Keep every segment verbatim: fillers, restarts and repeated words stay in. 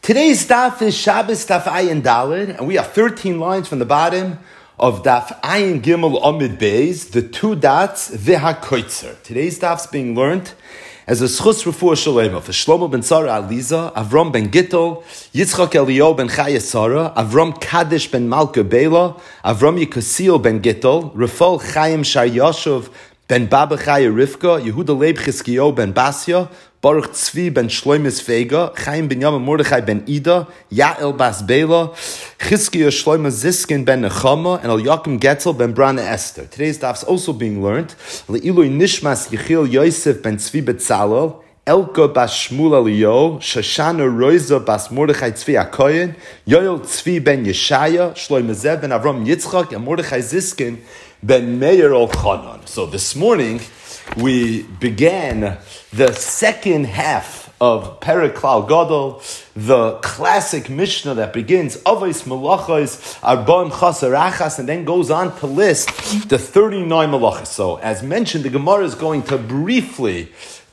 Today's daf is Shabbos daf Ayin Daled, and we have thirteen lines from the bottom of daf Ayin Gimel Amid Beis, the two dots, V'ha-Koitzer. Today's daf is being learned as a schus refuah shalema for Shlomo ben Tzara Aliza, Avram ben Gittel, Yitzchak Eliyahu ben Chaya Sarah, Avram Kaddish ben Malka Bela, Avram Yikasil ben Gittel, Rafal Chaim Shar Yashuv ben Baba Chaya Rivka, Yehuda Leib Chizkiyo ben Basya, Baruch Tzvi ben Shloimis Vega, Chaim ben Yama Mordechai ben Ida, Yael bas Bela, Chizkiyo Shloima Ziskin ben Nechama, and Eliakim Getzel ben Brana Esther. Today's daf is also being learned. Le'ilui Nishmas Yechiel Yosef ben Tzvi Betzalel, Elka bas Shmuel Eliyahu, Shoshana Roiza bas Mordechai Tzvi Akoyen, Yoel Tzvi ben Yeshaya, Shloima Zev ben Avram Yitzchak, and Mordechai Ziskin ben Meir Elchanan. So this morning we began the second half of Perek Klal Gadol, the classic Mishnah that begins Avos Malachos Arba'im Chasar Achas, and then goes on to list the thirty-nine Malachos. So, as mentioned, the Gemara is going to briefly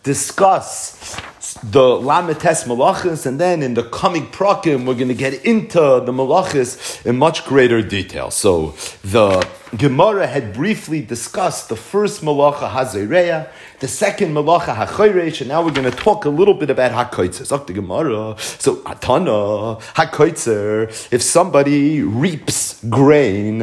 discuss the Lametes Malachos, and then in the coming Prakim, we're going to get into the Malachos in much greater detail. So, the Gemara had briefly discussed the first Malacha Hazereya, the second Malacha HaChoresh, and now we're going to talk a little bit about HaKoitzer. So, the Gemara, so Atana, HaKoitzer, if somebody reaps grain,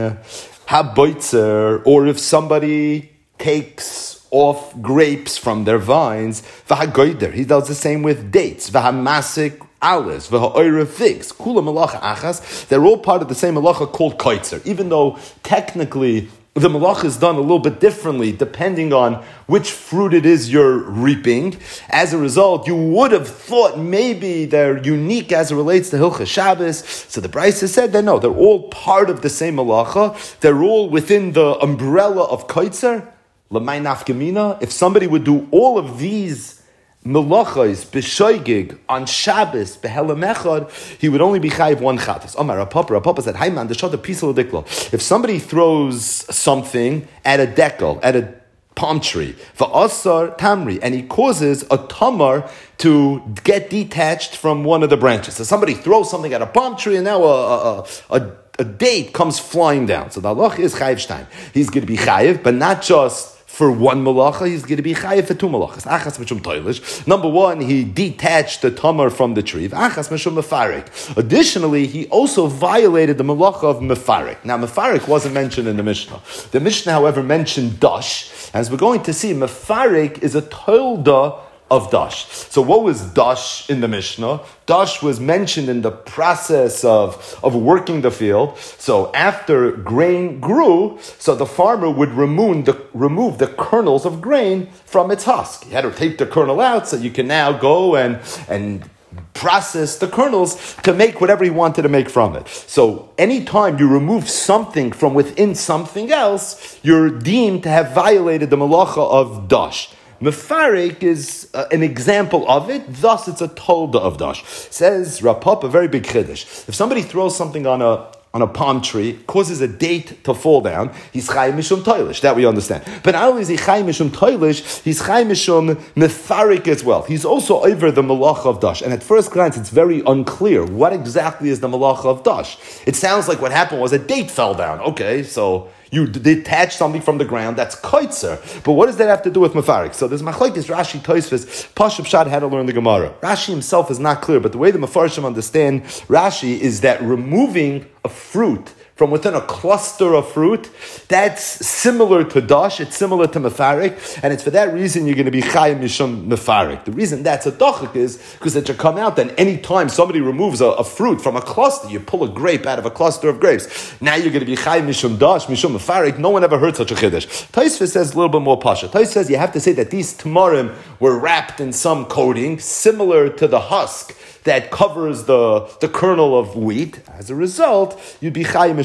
HaBoitzer, or if somebody takes off grapes from their vines, v'hagoyder. He does the same with dates, v'hamasik olives, v'ha'oira figs. Kula malacha achas. They're all part of the same malacha called koitzer. Even though technically the malacha is done a little bit differently depending on which fruit it is you're reaping. As a result, you would have thought maybe they're unique as it relates to Hilchas Shabbos. So the Brisa said that no, they're all part of the same malacha. They're all within the umbrella of koitzer. L'may nafkamina, if somebody would do all of these melachos b'shoigig on Shabbos b'helam echad, he would only be chayiv one chatas. Omar Rapapa, Rapapa said, "Hey man, the shot a piece of diklo. If somebody throws something at a dekel, at a palm tree, v'asar tamri, and he causes a tamar to get detached from one of the branches. So somebody throws something at a palm tree, and now a a, a, a date comes flying down. So the halach is chayiv shtein. He's going to be chayiv, but not just for one malacha, he's going to be chayiv for two malachas. Achas mishum toilish. Number one, he detached the tamar from the tree. Achas mishum mefarik. Additionally, he also violated the malacha of mefarik. Now, mefarik wasn't mentioned in the Mishnah. The Mishnah, however, mentioned dash. As we're going to see, mefarik is a tolda of dash. So what was dash in the Mishnah? Dash was mentioned in the process of, of working the field. So after grain grew, so the farmer would remove the, remove the kernels of grain from its husk. He had to take the kernel out so you can now go and, and process the kernels to make whatever he wanted to make from it. So anytime you remove something from within something else, you're deemed to have violated the malacha of dash. Mefarik is uh, an example of it, thus it's a tolda of dash. Says Rapapa, a very big chiddush. If somebody throws something on a on a palm tree, causes a date to fall down, he's chayim mishum toilish. That we understand. But not only is he chayim mishum toilish, he's chayim mishum mefarik as well. He's also over the malacha of dash. And at first glance, it's very unclear. What exactly is the malacha of dash? It sounds like what happened was a date fell down. Okay, so you detach something from the ground, that's koitzer. But what does that have to do with mefarik? So there's machlokes Rashi Tosfos, Pashup Shad had to learn the Gemara. Rashi himself is not clear, but the way the Mefarshim understand Rashi is that removing a fruit from within a cluster of fruit, that's similar to dash, it's similar to mefarik, and it's for that reason you're going to be chayim mishum mefarik. The reason that's a dachik is because it should come out that any time somebody removes a, a fruit from a cluster, you pull a grape out of a cluster of grapes, now you're going to be chayim mishum dash, mishum mefarik. No one ever heard such a chiddush. Tosfos says a little bit more pasha. Tosfos says you have to say that these tamarim were wrapped in some coating similar to the husk that covers the, the kernel of wheat. As a result, you'd be chayim mishum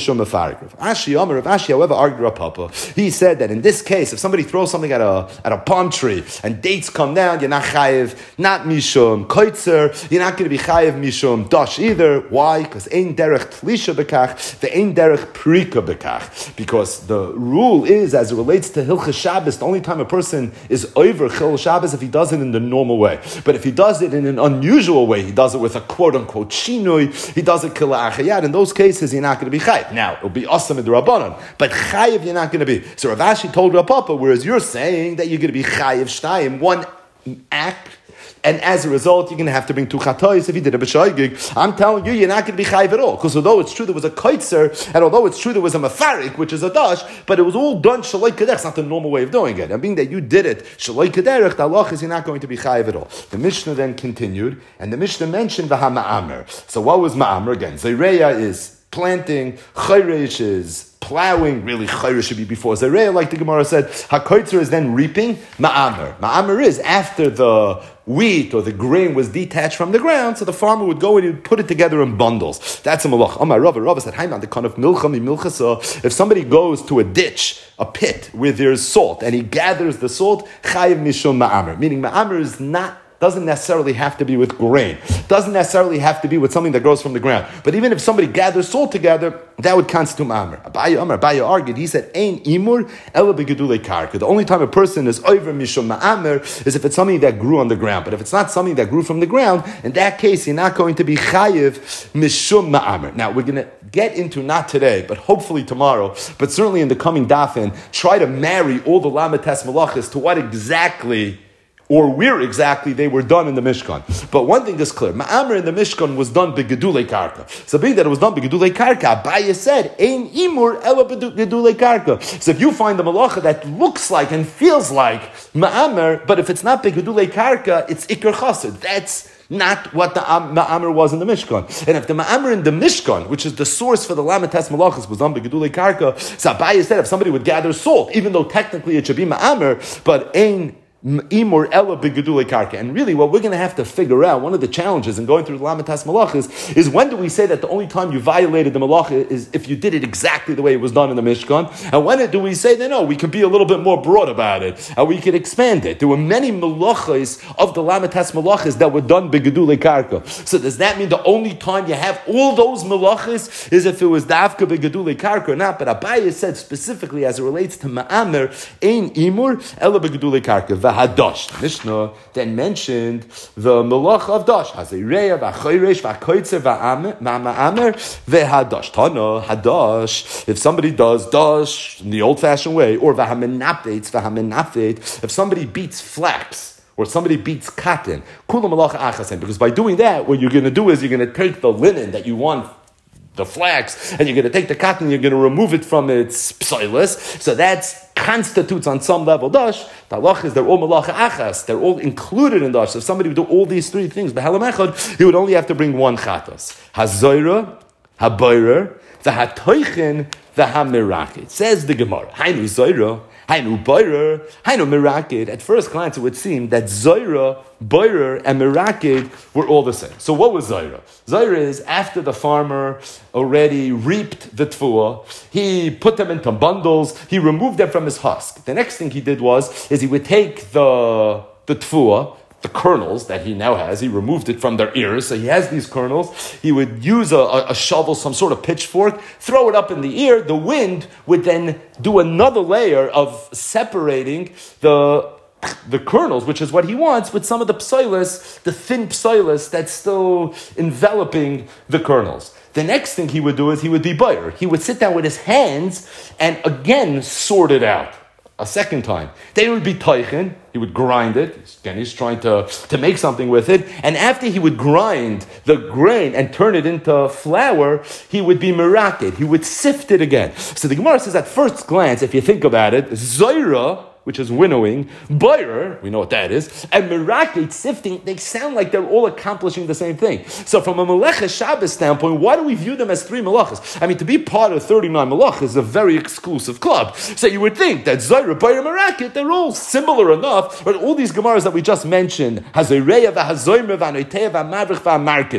mishum mefarik. Rav Ashi Amar, Rav Ashi, however, argued Rav Papa. He said that in this case, if somebody throws something at a at a palm tree and dates come down, you're not chayiv, not mishum koitzer. You're not going to be chayiv mishum dash either. Why? Because ein derech tlisha bekach, the ein derech prika bekach. Because the rule is, as it relates to Hilchas Shabbos, the only time a person is over Chil Shabbos if he does it in the normal way. But if he does it in an unusual way, he does it with a quote unquote shinui, he does it kila achayad. In those cases, you're not going to be chayiv. Now, it'll be awesome in the Rabbanon, but chayiv you're not going to be. So Rav Ashi told Rav Papa, whereas you're saying that you're going to be chayiv shtayim, one act, and as a result, you're going to have to bring two chatois if you did a b'shoigig. I'm telling you, you're not going to be chayiv at all. Because although it's true there was a koitzer, and although it's true there was a mafarik, which is a dash, but it was all done shaloi kederech. It's not the normal way of doing it. And being that you did it shaloi kederech, the halach is you're not going to be chayiv at all. The Mishnah then continued, and the Mishnah mentioned the ha-ma'amer. So what was ma'amer? Again, Zayreya is planting, chayresh is plowing, really chayra should be before Zareya, like the Gemara said. HaKoitzer is then reaping. Ma'amer. Ma'amer is after the wheat or the grain was detached from the ground, so the farmer would go and he would put it together in bundles. That's a malach. Amar Rava. Rava said, Hayman, the kind of milcha mi milchasa. If somebody goes to a ditch, a pit, where there's salt, and he gathers the salt, chayiv mishum ma'amer. Meaning ma'amer is not doesn't necessarily have to be with grain. Doesn't necessarily have to be with something that grows from the ground. But even if somebody gathers salt together, that would constitute ma'amer. Abaye Amar, Abaye argued, he said, Ein imur ela begedulei karka. The only time a person is over mishum ma'amer is if it's something that grew on the ground. But if it's not something that grew from the ground, in that case, you're not going to be chayiv mishum ma'amer. Now, we're going to get into, not today, but hopefully tomorrow, but certainly in the coming dafin, try to marry all the lamates malachas to what exactly or where exactly they were done in the Mishkan. But one thing is clear. Ma'amer in the Mishkan was done begedulei karka. So being that it was done begedulei karka, Abaye said, Ein imur ela begedulei karka. So if you find the malacha that looks like and feels like Ma'amer, but if it's not begedulei karka, it's ikar chassid. That's not what the Ma'amer was in the Mishkan. And if the Ma'amer in the Mishkan, which is the source for the Lamates Malachas, was done begedulei karka, so Abaye said if somebody would gather salt, even though technically it should be Ma'amer, but Ein Imur ela begedulei karka. And really what we're going to have to figure out, one of the challenges in going through the Lamatas Malachas, is when do we say that the only time you violated the Malacha is if you did it exactly the way it was done in the Mishkan, and when do we say that no, we could be a little bit more broad about it, and we could expand it. There were many Malachas of the Lamatas Malachas that were done begedulei karka. So does that mean the only time you have all those Malachas is if it was dafka begedulei karka or not? But Abaye said specifically as it relates to Ma'amer, Ein imur ela begedulei karka. Hadash. Mishnah then mentioned the melach of dash. Hazireya v'achayresh v'akoitzer v'ma'amer v'hadash. Tana hadash. If somebody does dash in the old-fashioned way, or v'hamenapetz v'hamenapet, if somebody beats flax or somebody beats cotton, kula melach achasen. Because by doing that, what you're going to do is you're going to take the linen that you want, the flax, and you're going to take the cotton, you're going to remove it from its psoilus. So that constitutes on some level dash. The halach is they're all malacha achas. They're all included in dash. So if somebody would do all these three things, b'halam echad, he would only have to bring one chatas. Hazoira, habayrer, the hatoichin, the hamirakid. Says the Gemara. Hainu zoira, hainu bayrer, hainu mirakid. At first glance, it would seem that zoira, bayrer, and mirakid were all the same. So what was zoira? Zoira is after the farmer already reaped the tfuah, he put them into bundles, he removed them from his husk. The next thing he did was, is he would take the, the tfuah, the kernels that he now has, he removed it from their ears, so he has these kernels, he would use a, a, a shovel, some sort of pitchfork, throw it up in the ear, the wind would then do another layer of separating the the kernels, which is what he wants, with some of the psoilus, the thin psoilus that's still enveloping the kernels. The next thing he would do is he would be bayer. He would sit down with his hands and again sort it out. A second time. Then it would be teichin. He would grind it. Again, he's trying to, to make something with it. And after he would grind the grain and turn it into flour, he would be merakid. He would sift it again. So the Gemara says at first glance, if you think about it, zoira, which is winnowing, bayer, we know what that is, and merakid, sifting, they sound like they're all accomplishing the same thing. So from a Melecha Shabbos standpoint, why do we view them as three melachas? I mean, to be part of thirty-nine melachas is a very exclusive club. So you would think that zoira, bayer, merakid, they're all similar enough, but all these Gemaras that we just mentioned, hazoreya, v'hazoymer, v'anoiteya, v'mavrich, v'amarkiv,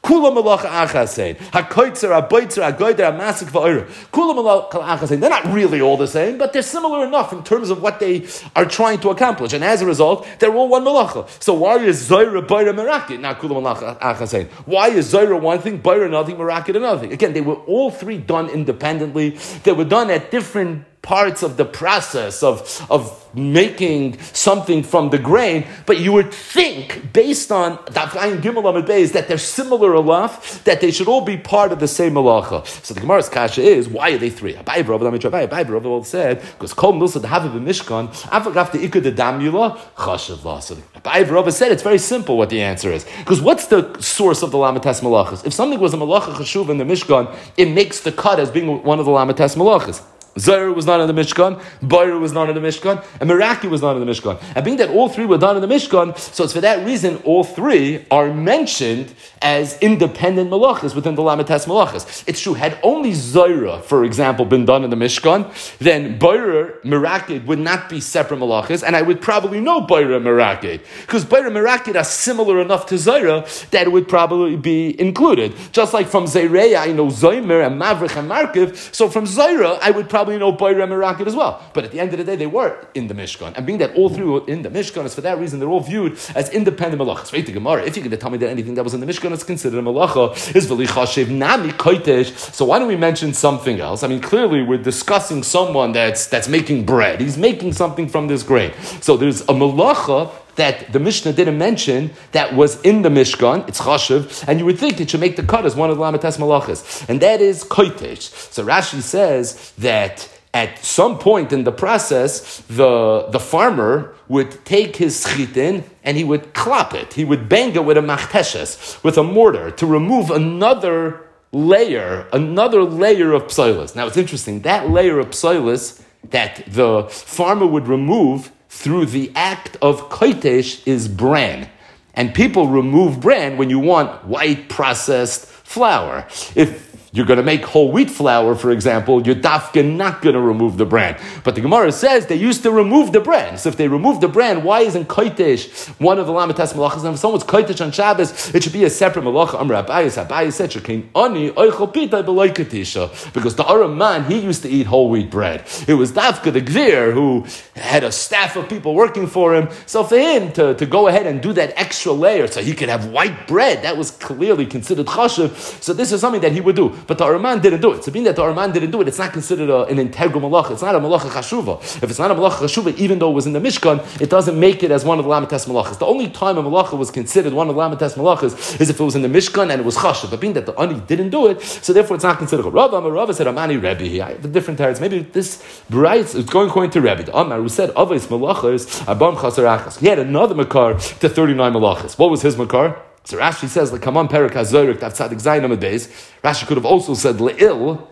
Kula malacha achasein. Hakoitzer, haboitzer, hagoider, hamasik va'oira. Kula malacha achasein. They're not really all the same, but they're similar enough in terms of what they are trying to accomplish. And as a result, they're all one malacha. So why is Zoyra, Boira, Merakit not Kula malacha achasein? Why is Zoyra one thing, Boira another thing, Merakit another thing? Again, they were all three done independently. They were done at different parts of the process of, of making something from the grain, but you would think, based on Daf Ayin Gimel Amud Beis, that they're similar enough that they should all be part of the same malacha. So the Gemara's kasha is, why are they three? Abai B'Rav Abai Abai B'Rav said, because Kol Milsa the Haviv Mishkan, Avagaf the Ikud the Damula Chashav La. So Abai B'Rav said it's very simple what the answer is, because what's the source of the Lamates Malachas? If something was a malacha chashuv in the Mishkan, it makes the cut as being one of the Lamates Malachas. Zohar was not in the Mishkan, Boira was not in the Mishkan, and Meraki was not in the Mishkan. And being that all three were done in the Mishkan, so it's for that reason all three are mentioned as independent malachas within the Lamates malachas. It's true, had only Zohar, for example, been done in the Mishkan, then Boira, Meraki would not be separate malachas, and I would probably know Boira and Meraki, because Boira and Meraki are similar enough to Zohar that it would probably be included. Just like from Zayreya, I know Zoymer and Mavrich and Markiv, so from Zohar, I would probably know Boira and Merakit as well. But at the end of the day, they were in the Mishkan. And being that all three were in the Mishkan, it's for that reason they're all viewed as independent malachas. Wait, the Gemara, if you're going to tell me that anything that was in the Mishkan is considered a malacha, is v'li chashiv nami koitesh. So why don't we mention something else? I mean, clearly we're discussing someone that's that's making bread. He's making something from this grain. So there's a malacha that the Mishnah didn't mention that was in the Mishkan, it's chashiv, and you would think it should make the cut as one of the Lamates malachas, and that is koitesh. So Rashi says that at some point in the process, the, the farmer would take his chitin and he would klap it. He would bang it with a machteshes, with a mortar, to remove another layer, another layer of psoilus. Now it's interesting, that layer of psoilus that the farmer would remove through the act of koitesh is bran. And people remove bran when you want white processed flour. If you're going to make whole wheat flour, for example, you're dafka not going to remove the bran. But the Gemara says they used to remove the bran. So if they remove the bran, why isn't koitesh one of the lamatas malachas? And if someone's koitesh on Shabbos, it should be a separate malacha. Amr Abayis, Abayis said, "Shekein ani oichel pita b'loikatisha," because the Aram man, he used to eat whole wheat bread. It was dafka the gvir who had a staff of people working for him. So for him to, to go ahead and do that extra layer so he could have white bread, that was clearly considered chashiv. So this is something that he would do. But the Araman didn't do it. So being that the Araman didn't do it, it's not considered a, an integral malacha. It's not a malacha chashuva. If it's not a malacha chashuva, even though it was in the Mishkan, it doesn't make it as one of the lamates malachas. The only time a malacha was considered one of the lamates malachas is if it was in the Mishkan and it was chashuv. But being that the Ani didn't do it, so therefore it's not considered. Rav Amar Rav said, Amani Rebbe. I have the different terms. Maybe this bright, it's going according to Rebbe. The Amar who said, Avais malachas, Abam chasarachas. He had another makar to thirty-nine malachas. What was his makar? So Rashi says, like, come on, Perak HaZorik, Daf Tzadik Zayin Amud Beis. Rashi could have also said, Le'il,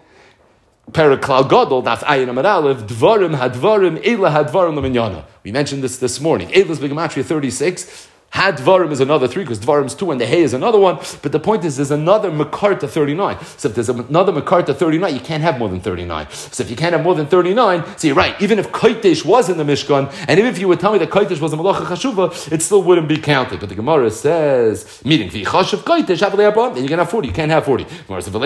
Perak Klal Gadol, Daf Ayin Amud Aleph, Dvarim Hadvarim, Eila Hadvarim L'Minyana. We mentioned this this morning. Eila's B'Gematria thirty-six. Hadvarim is another three, because Dvarim is two and the Hay is another one. But the point is, there's another Makar to thirty-nine. So if there's another Makar to thirty-nine, you can't have more than thirty-nine. So if you can't have more than thirty-nine, so you're right, even if Koitesh was in the Mishkan, and even if you would tell me that Koitesh was a Malacha Chashuva, it still wouldn't be counted. But the Gemara says, meaning, V'yichashav Koitesh, then you can have forty. You can't have forty. Gemara says,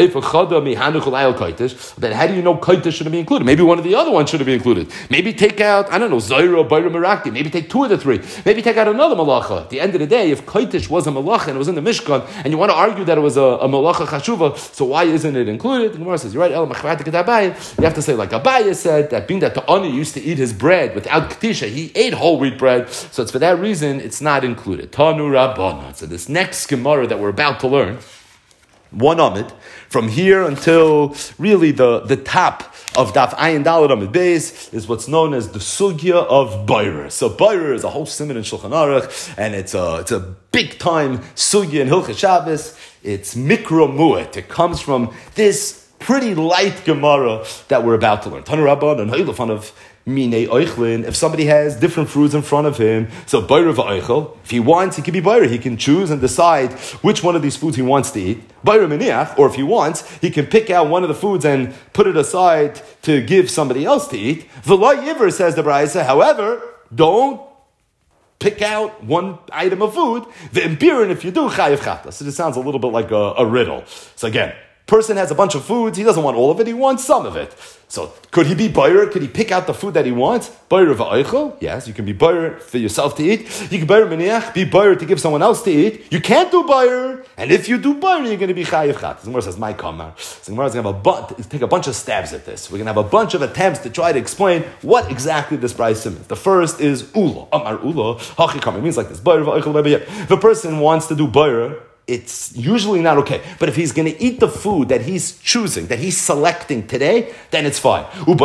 then how do you know Koitesh shouldn't be included? Maybe one of the other ones should be included. Maybe take out, I don't know, Zaira, Bayra, Meraki. Maybe take two of the three. Maybe take out another Malacha. At the end of the day, if Koitesh was a Malacha and it was in the Mishkan, and you want to argue that it was a, a Malacha Chashuva, so why isn't it included? The Gemara says, you're right, El Machvati Kedabai. You have to say, like Abaye said, that being that the Ani used to eat his bread without Ketisha, he ate whole wheat bread, so it's for that reason it's not included. Tanu Rabbana. So this next Gemara that we're about to learn, one Amid, from here until really the, the top of Daf Ayin Daled Amid Beis is what's known as the Sugya of Boira. So Boira is a whole simon in Shulchan Aruch, and it's a, it's a big time Sugya in Hilchot Shabbos. It's Mikra Mu'et. It comes from this pretty light Gemara that we're about to learn. Tanu Rabban and Hailufan of Minei Oichlin. If somebody has different fruits in front of him, so Boira v'Oichel, if he wants, he can be Boira. He can choose and decide which one of these foods he wants to eat. Boira Miniach, or if he wants, he can pick out one of the foods and put it aside to give somebody else to eat. V'lo Yiver, says the Braisa, however, don't pick out one item of food, the imbirin, if you do, chayiv chatas. So this sounds a little bit like a, a riddle. So again, person has a bunch of foods, he doesn't want all of it, he wants some of it. So could he be buyer? Could he pick out the food that he wants? Buyer of eichel? Yes, you can be buyer for yourself to eat. You can buyer meniach, be buyer to give someone else to eat. You can't do buyer, and if you do buyer, you're going to be chayiv chatas. The Gemara says, "My kamar." So the Gemara is going to have a bu- take a bunch of stabs at this. We're going to have a bunch of attempts to try to explain what exactly this price means. The first is ula. Amar ula hachi kamar. It means like this: buyer of eichel. If a person wants to do buyer, it's usually not okay. But if he's going to eat the food that he's choosing, that he's selecting today, then it's fine.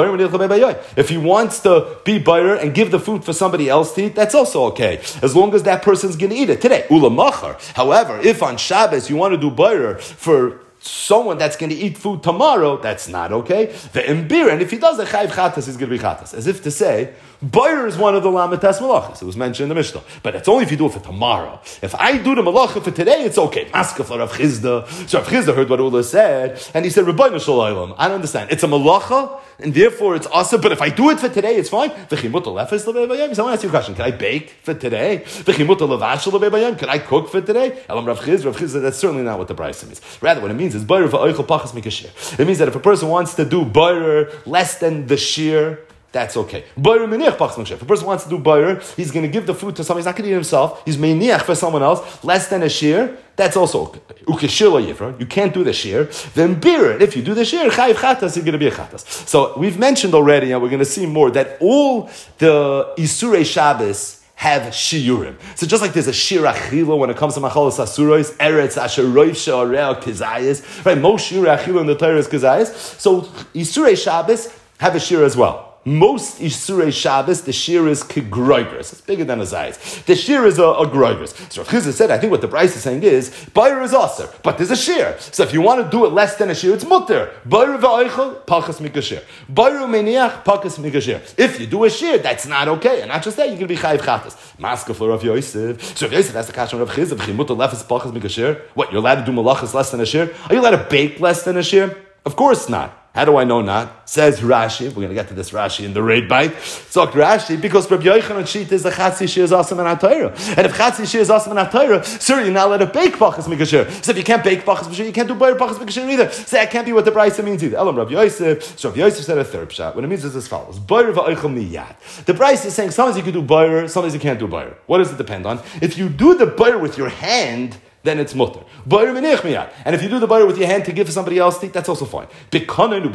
If he wants to be buyer and give the food for somebody else to eat, that's also okay, as long as that person's going to eat it today. However, if on Shabbos you want to do buyer for someone that's going to eat food tomorrow, that's not okay. The imbir, and if he does a chayiv chatas, he's going to be chatas. As if to say, buyer is one of the lamitas malachas. It was mentioned in the Mishnah. But it's only if you do it for tomorrow. If I do the malacha for today, it's okay. Maska for Rav Chizda. So Rav Chizda heard what Ula said, and he said, Rabbeinu Shalom. I don't understand. It's a malacha, and therefore it's awesome, but if I do it for today, it's fine. So I want to ask you a question. Can I bake for today? Can I cook for today? Elam Rav Chizda, Rav Chizda, that's certainly not what the price means. Rather, what it means is buyer for oichel pachas mikashir. It means that if a person wants to do buyer less than the shear, that's okay. Buyer meniach pachas mikashir. If a person wants to do buyer, he's going to give the food to someone. He's not going to eat himself. He's meniach for someone else less than a shear. That's also okay. Ukeshila yifra. You can't do the shear. Then beer. If you do the shear, chayiv chatas, you're going to be a chatas. So we've mentioned already, and we're going to see more, that all the Isurei Shabbos have shiurim. So just like there's a shir achila when it comes to machalos asuros, eretz asher roiv she'oreo kizayis, right? Most shir achila in the Torah is kizayis. So Isurei Shabbos have a shir as well. Most Isurei Shabbos, the shir is kigroigers. It's bigger than a zayis. The shir is a, a groigers. So Rav Chizda said, I think what the Bryce is saying is, buyer is aser, but there's a shir. So if you want to do it less than a shir, it's mutter. Buyer v'oichel, pachas mikashir. Buyer meniach, pachas mikashir. If you do a shir, that's not okay. And not just that, you're going to be chayiv chatas. Maska for Rav Yosef. So Rav Yosef has the question of Rav Chizda, v'chimutter lefes pachas mikashir. What, you're allowed to do malachas less than a shir? Are you allowed to bake less than a shir? Of course not. How do I know not? Says Rashi. We're going to get to this Rashi in the raid bite. So Rashi, because Rabbi Yochanan sheet is the Chatzi Shir is awesome in HaTorah. And if Chatzi Shir is awesome in HaTorah, certainly you're not allowed to bake Pachas Mikashir. So if you can't bake Pachas Mikashir, you can't do Bayer Pachas Mikashir either. So that can't be what the Brisa means either. Elam Rabbi Yosef. So Rabbi Yosef said a third shot. What it means is as follows. Bayer v'oichel miyad. The Brisa is saying sometimes you can do Bayer, sometimes you can't do Bayer. What does it depend on? If you do the Bayer with your hand, then it's mutter. And if you do the butter with your hand to give to somebody else to eat, that's also fine. If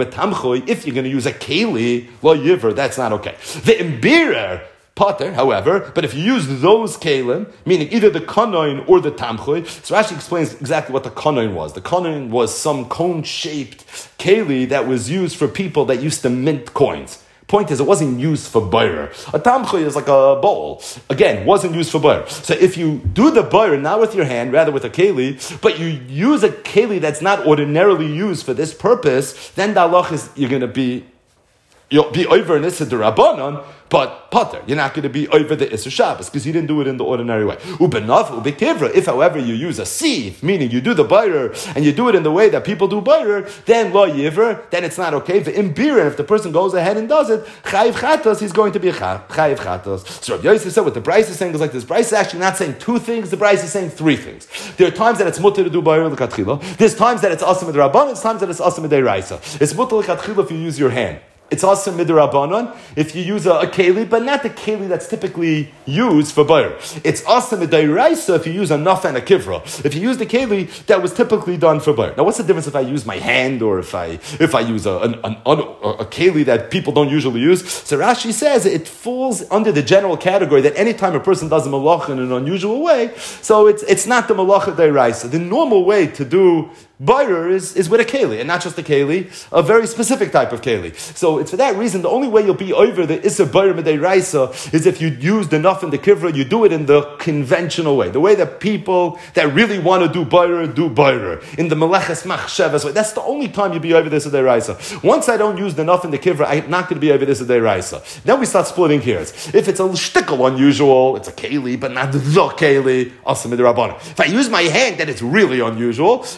you're going to use a keli, lo yiver, that's not okay. The imbirer, potter, however, but if you use those kelim, meaning either the kanoin or the tamchoy, so Rashi explains exactly what the kanoin was. The kanoin was some cone-shaped keli that was used for people that used to mint coins. Point is, it wasn't used for buyer. A tamchoy is like a bowl. Again, wasn't used for buyer. So if you do the buyer, not with your hand, rather with a keli, but you use a keli that's not ordinarily used for this purpose, then the halach is you're going to be, you'll be over in Issa D'Rabbanan, but potter, you're not going to be over the Issa Shabbos because you didn't do it in the ordinary way. Ubenav, ubekivra. If, however, you use a sieve, meaning you do the buyer and you do it in the way that people do buyer, then lo yiver, then it's not okay. The imbir, if the person goes ahead and does it, chayiv chatos, he's going to be chayiv chatos. So Rabbi Yosef said what the Bryce is saying is like this. Bryce is actually not saying two things. The Bryce is saying three things. There are times that it's mutter to do buyer l'katchila. There's times that it's asim midrabanan. There's times that it's asim midraisa. It's mutter l'katchila if you use your hand. It's also midrabanan if you use a, a keli, but not the keli that's typically used for buyer. It's also midraisa if you use a naf and a kivra. If you use the keli that was typically done for buyer. Now, what's the difference if I use my hand or if I if I use a an, an, an, a keli that people don't usually use? So Rashi says it falls under the general category that anytime a person does a malacha in an unusual way, so it's it's not the malacha deraisa. The normal way to do buyer is, is with a keli, and not just a keli, a very specific type of keli. So it's for that reason, the only way you'll be over the Issa buyer Medeiraisa is if you use the naf and the kivra, you do it in the conventional way, the way that people that really want to do buyer, do buyer, in the meleches machshevas way. That's the only time you'll be over this Medeiraisa. Once I don't use the naf and the kivra, I'm not going to be over this Medeiraisa. Then we start splitting hairs. If it's a shtickle unusual, it's a keli, but not the keli, also midrabanan. If I use my hand, then it's really unusual, so then it's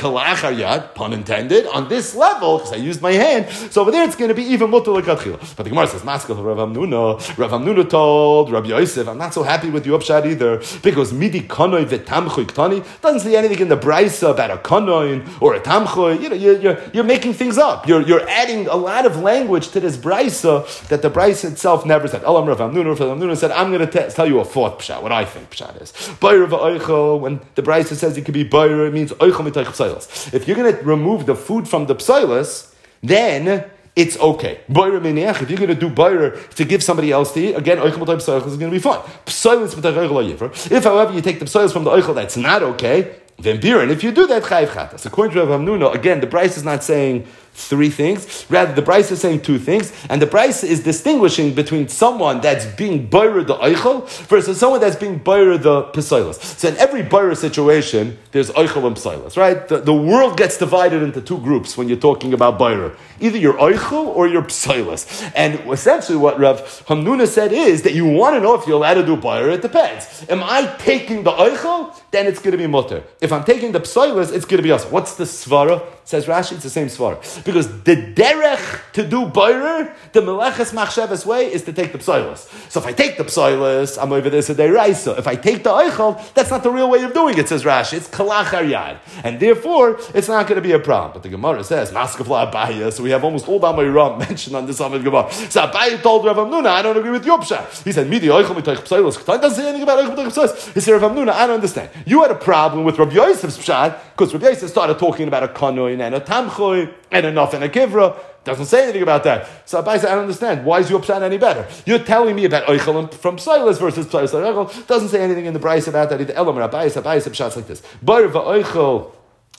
kalach yad, pun intended, on this level, because I used my hand, so over there it's going to be even mutter l'katchila. But the Gemara says, Maskal Rav Hamnuna, Rav Hamnuna told Rabbi Yosef, I'm not so happy with your upshot either, because midi kanoi v'tamchoy ktani, doesn't say anything in the brisa about a kanoin or a tamchoy. You know, you're, you're, you're making things up. You're, you're adding a lot of language to this brisa that the brisa itself never said. Elam Rav Hamnuna, Rav Hamnuna said, I'm going to tell you a fourth pshat, what I think pshat is. Bayra v'oichel, when the brisa says it could be bayra, it means oichel mitoich psailas. If you're going to remove the food from the psailas, then it's okay. If you're going to do bayra to give somebody else to eat, again, oichel mitoich psailas is going to be fine. Psailas mitoich oichel lo yivra. If, however, you take the psailas from the oichel, that's not okay, then birin. If you do that, chayiv chatas. According to Rav Hamnuna, again, the brisa is not saying three things. Rather, the brisa is saying two things, and the brisa is distinguishing between someone that's being bayra the oichel versus someone that's being bayra the psailas. So in every bayra situation, there's oichel and psailas, right? The, the world gets divided into two groups when you're talking about bayra. Either you're oichel or you're psailas. And essentially what Rav Hamnuna said is that you want to know if you're allowed to do bayra, it depends. Am I taking the oichel? Then it's going to be mutter. If I'm taking the psailas, it's going to be also. What's the svara? Says Rashi, it's the same svara. Because the derech to do boirer, the meleches machshavas way, is to take the psailas. So if I take the psailas, I'm over this a deraisa. If I take the oichel, that's not the real way of doing it, says Rashi. It's kalach haryad. And therefore, it's not going to be a problem. But the Gemara says, maskafla abaya, so we have almost all Damay Ram mentioned on this Amid Gemara. So Abaya told Rav Hamnuna, I don't agree with your pshat. He said, midi oichel mitoich psailas. It doesn't say anything about oichel mitoich psailas. He said, Rav Hamnuna, I don't understand. You had a problem with Rabbi Yosef's pshat, because Rabbi Yosef started talking about a kanoin and a tamchoy and a naf and a kivra. Doesn't say anything about that. So Abai said, I don't understand. Why is your pshat any better? You're telling me about oichel from psailas versus psailas oichel. Doesn't say anything in the brayse about that either. Elam Abai said, Abai said pshat's like this. Bar va'oichel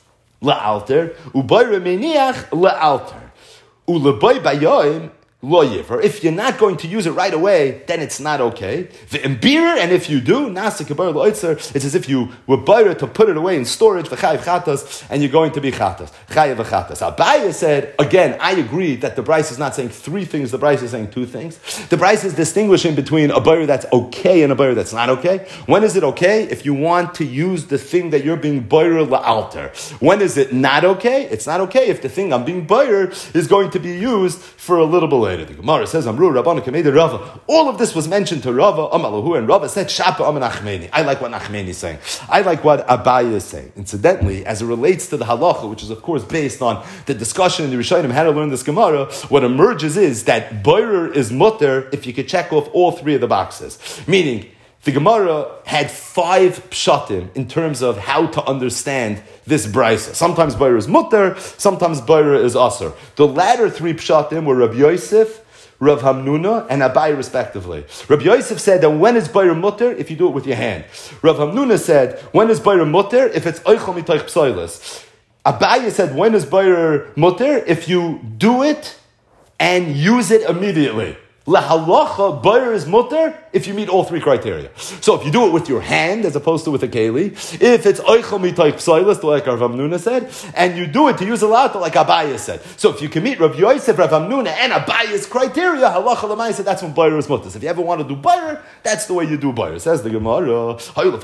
la'alter, ubar meniach la'alter, u'lebai bayoim. Or if you're not going to use it right away, then it's not okay. The imbir, and if you do, nasa kabar loitzer, it's as if you were bayra to put it away in storage, the chayiv chatas, and you're going to be chatas. Chayiv chatas. Abaya said, again, I agree that the Bryce is not saying three things, the Bryce is saying two things. The Bryce is distinguishing between a bayra that's okay and a bayra that's not okay. When is it okay? If you want to use the thing that you're being bayra la'alter. When is it not okay? It's not okay if the thing I'm being bayra is going to be used for a little bit later. The Gemara says, Amru Rabbanu Kamei Rava. All of this was mentioned to Rava, Amalahu, and Rava said, Shapa Am Nachmeni. I like what Nachmeni is saying. I like what Abaya is saying. Incidentally, as it relates to the halacha, which is of course based on the discussion in the Rishonim how to learn this Gemara, what emerges is that boirer is mutter if you could check off all three of the boxes. Meaning, the Gemara had five pshatim in terms of how to understand this brisa. Sometimes boirer is mutter, sometimes boirer is aser. The latter three pshatim were Rabbi Yosef, Rav Hamnuna, and Abai respectively. Rabbi Yosef said that when is boirer mutter? If you do it with your hand. Rav Hamnuna said, when is boirer mutter? If it's oichel mitoich psailas. Abai said, when is boirer mutter? If you do it and use it immediately. Lahalacha, boirer is mutter if you meet all three criteria. So if you do it with your hand as opposed to with a keli, if it's oichel mitoich psailas, like Rav Hamnuna said, and you do it to use a lot, like Abaya said. So if you can meet Rav Yosef, Rav Hamnuna, and Abaya's criteria, halacha l'maisa, that's when boirer is mutter. So if you ever want to do boirer, that's the way you do boirer. Says the Gemara.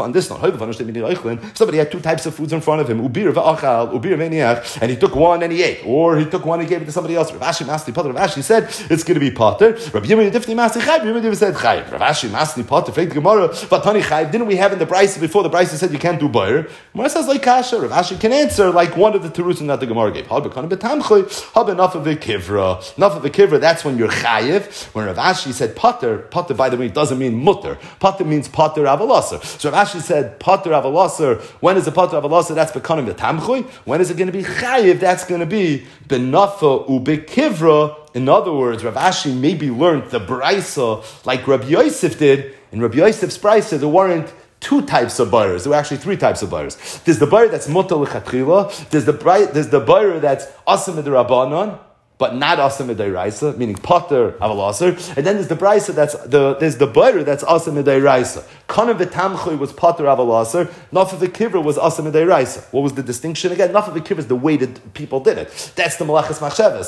Somebody had two types of foods in front of him, ubir va'achal, ubir v'niach, and he took one and he ate, or he took one and gave it to somebody else. Rav Ashi Masli Potter. Rav Ashi said it's going to be potter. Rav Yimon Difni Masli Chayv. Rav Yimon said Chayv. Rav Ashi Masli Potter. Fake Gemara. Vatani Chayv. Didn't we have in the Brisa before the Brisa said you can't do boirer? Gemara says like kasha. Rav Ashi can answer like one of the terutzim that the Gemara gave. Hab bekana betamchoy. Hab enough of the kivra. Enough of the kivra. That's when you're chayiv. When Rav Ashi said potter, potter by the way doesn't mean mutter. Potter means potter avalaser. So Rav Ashi said potter avalaser. When is the potter avalaser? That's bekana betamchoy. When is it going to be chayiv? That's going to be benafa ubekivra. In other words, Rav Ashi maybe learned the Braisa like Rabbi Yosef did. In Rabbi Yosef's Braisa, there weren't two types of boirers. There were actually three types of boirers. There's the boirer that's mutter l'chatchila. There's the there's the boirer that's asim d'Rabbanan, but not asim d'Oraisa, meaning potter avalaser. And then there's the Braisa that's the there's the boirer that's asim d'Oraisa. Kana v'tamchoy was potter avalaser. Naf of the kivra was asim d'Oraisa. What was the distinction again? Naf of the kivra is the way that people did it. That's the malachas machshavas.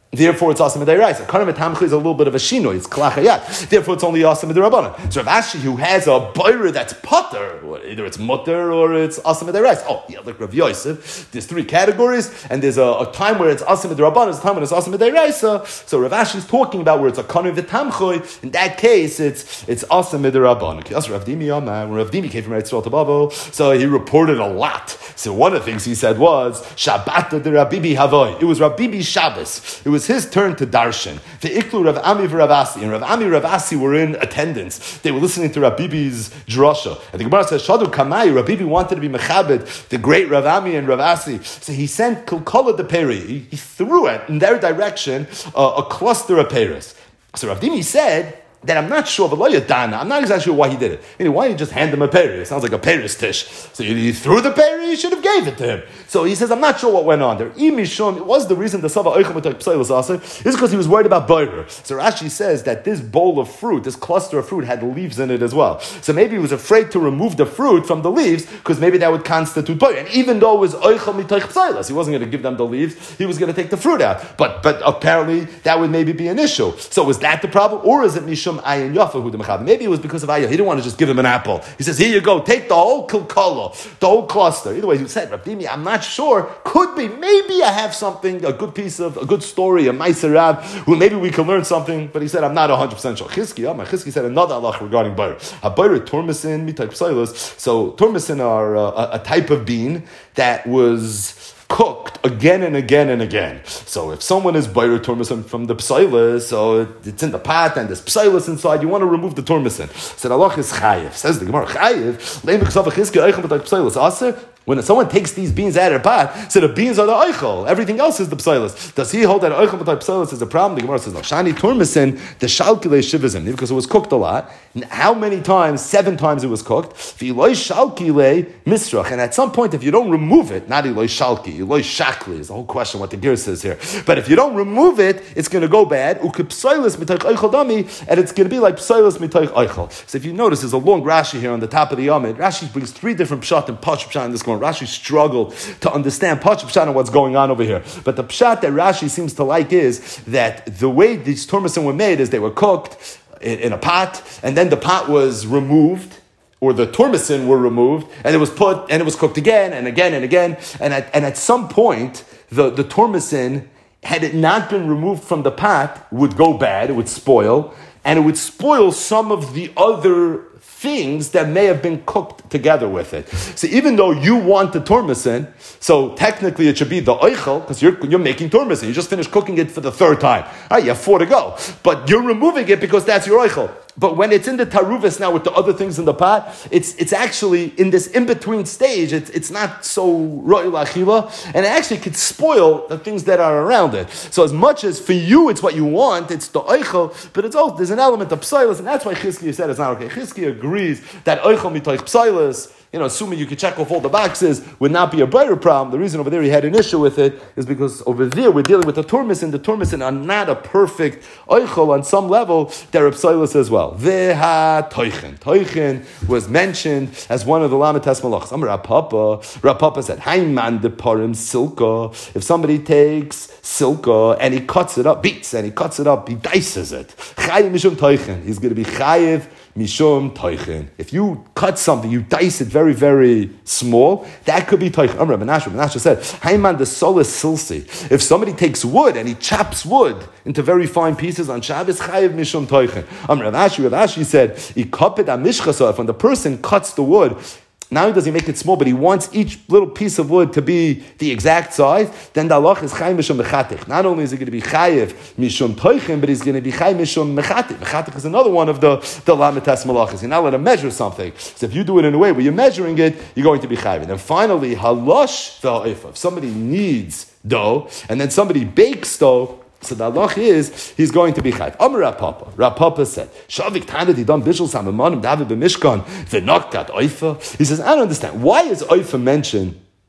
Therefore, it's awesome midiraisa. Karna v'tamcha is a little bit of a shino. It's klachayat. Therefore, it's only awesome midirabanan. So Rav Ashi, who has a boirer that's potter, either it's mutter or it's awesome midiraisa. Oh, yeah, like Rav Yosef. There's three categories, and there's a, a time where it's awesome midirabanan, there's a time when it's awesome midiraisa. So Rav Ashi is talking about where it's a karna v'tamcha. In that case, it's it's awesome midirabanan. Also, Rav Dimi Yama, when Rav Dimi came from Eretz Yisrael to Bavo, so he reported a lot. So one of the things he said was Shabbat de Rabbi Havoy. It was Rabbi Shabbos. It was his turn to darshan. The Iklu Rav Ami and Rav Asi. And Rav Ami and Rav Asi were in attendance. They were listening to Rav Bibi's drasha. And the Gemara says, Shadu Kamai, Rav Bibi wanted to be mechabed, the great Rav Ami and Rav Asi. So he sent Kilkola de Peri. He, he threw it in their direction uh, a cluster of peris. So Rav Dimi said, that I'm not sure, but I'm not exactly sure why he did it. I mean, why didn't he just hand him a peri? It sounds like a peris tish. So he threw the peri, he should have gave it to him. So he says, I'm not sure what went on there. It was the reason the Sava Oichem B'Toich P'Seilos also is because he was worried about boirer. So Rashi says that this bowl of fruit, this cluster of fruit, had leaves in it as well. So maybe he was afraid to remove the fruit from the leaves because maybe that would constitute boirer. And even though it was Oichem B'Toich P'Seilos, he wasn't going to give them the leaves, he was going to take the fruit out. But but apparently that would maybe be an issue. So was that the problem? Or is it Mishum Ayin Yafa? Maybe it was because of Ayah. He didn't want to just give him an apple. He says, here you go, take the whole kilkala, the whole cluster. Either way, he said, Rabdimi, I'm not sure. Could be. Maybe I have something, a good piece of, a good story, a Meiser Rav, who maybe we can learn something. But he said, I'm not one hundred percent sure. Chizki, oh, Chizki said another halach regarding bayr. A bayr, turmesin, mitay p'sailos. So turmesin are uh, a, a type of bean that was cooked again and again and again. So if someone is bayr turmesin from the psailis, so it's in the pot and there's psailis inside, you want to remove the turmesin. So the halach is chayiv. Says the Gemara, chayiv, leim b'ksav chizki eichem b'tay psailis aser. When someone takes these beans out of the pot, so the beans are the eichel. Everything else is the psilis. Does he hold that eichel b'tay psilis is a problem? The Gemara says, no. Shani turmesin, the shalkile shivizim, because it was cooked a lot. And how many times? Seven times it was cooked. V'iloi shalkile misrach. And at some point, if you don't remove it, not iloi shalki, iloi shakli is the whole question what the Ger says here. But if you don't remove it, it's going to go bad. Ukip psilis mitaych eichel dami, and it's going to be like psilis mitaych eichel. So if you notice, there's a long Rashi here on the top of the Yamid. Rashi brings three different pshat and pash pshat in this one. Rashi struggled to understand Pach Pshat and what's going on over here. But the Pshat that Rashi seems to like is that the way these turmesin were made is they were cooked in, in a pot, and then the pot was removed, or the turmesin were removed, and it was put, and it was cooked again, and again, and again, and at, and at some point, the, the turmesin, had it not been removed from the pot, would go bad, it would spoil, and it would spoil some of the other things that may have been cooked together with it. So even though you want the turmesin, so technically it should be the oichel, because you're, you're making turmesin. You just finished cooking it for the third time. All right, you have four to go. But you're removing it because that's your oichel. But when it's in the taruvis now with the other things in the pot, it's it's actually in this in-between stage, it's it's not so ro'il achila, and it actually could spoil the things that are around it. So as much as for you it's what you want, it's the oichel, but it's also, there's an element of psilis, and that's why Chizki said it's not okay. Chizki agrees that oichel mitoich psilis, you know, assuming you could check off all the boxes, would not be a brighter problem. The reason over there he had an issue with it is because over there we're dealing with the turmesin. The turmesin are not a perfect oichel on some level. They're psilis as well. Veha toichen. Toichen was mentioned as one of the lamites malachs. Amar Rav Papa. Rav Papa said, "Hayman de parim silka." If somebody takes silka and he cuts it up, beats and he cuts it up, he dices it. Chayiv mishum toichen. He's going to be chayiv mishum toichen. If you cut something, you dice it very, very small, that could be toichen. Amar Menashe. Menashe said, "Hayman de solis silsi." If somebody takes wood and he chops wood into very fine pieces on Shabbos, chayiv mishum toichen. Amar Rav Ashi. Rav Ashi said, "Ikaped amishchasa." If when the person cuts the wood, not only does he make it small, but he wants each little piece of wood to be the exact size, then the halach is chayiv mishum mechatich. Not only is he going to be chayiv mishum toichen, but he's going to be chayiv mishum mechatich. Mechatich is another one of the, the lamites malachas. You're not allowed to measure something. So if you do it in a way where you're measuring it, you're going to be chayiv. And then finally, halosh v'ha'oifa. If somebody needs dough, and then somebody bakes dough, so the halach is, he's going to be chayv. Amar Rav Papa. Rav Papa said, Shavik Tana Didam Bishul Samamanim David B'Mishkan V'Noktat Oifa. He says, I don't understand. Why is Oifa mentioned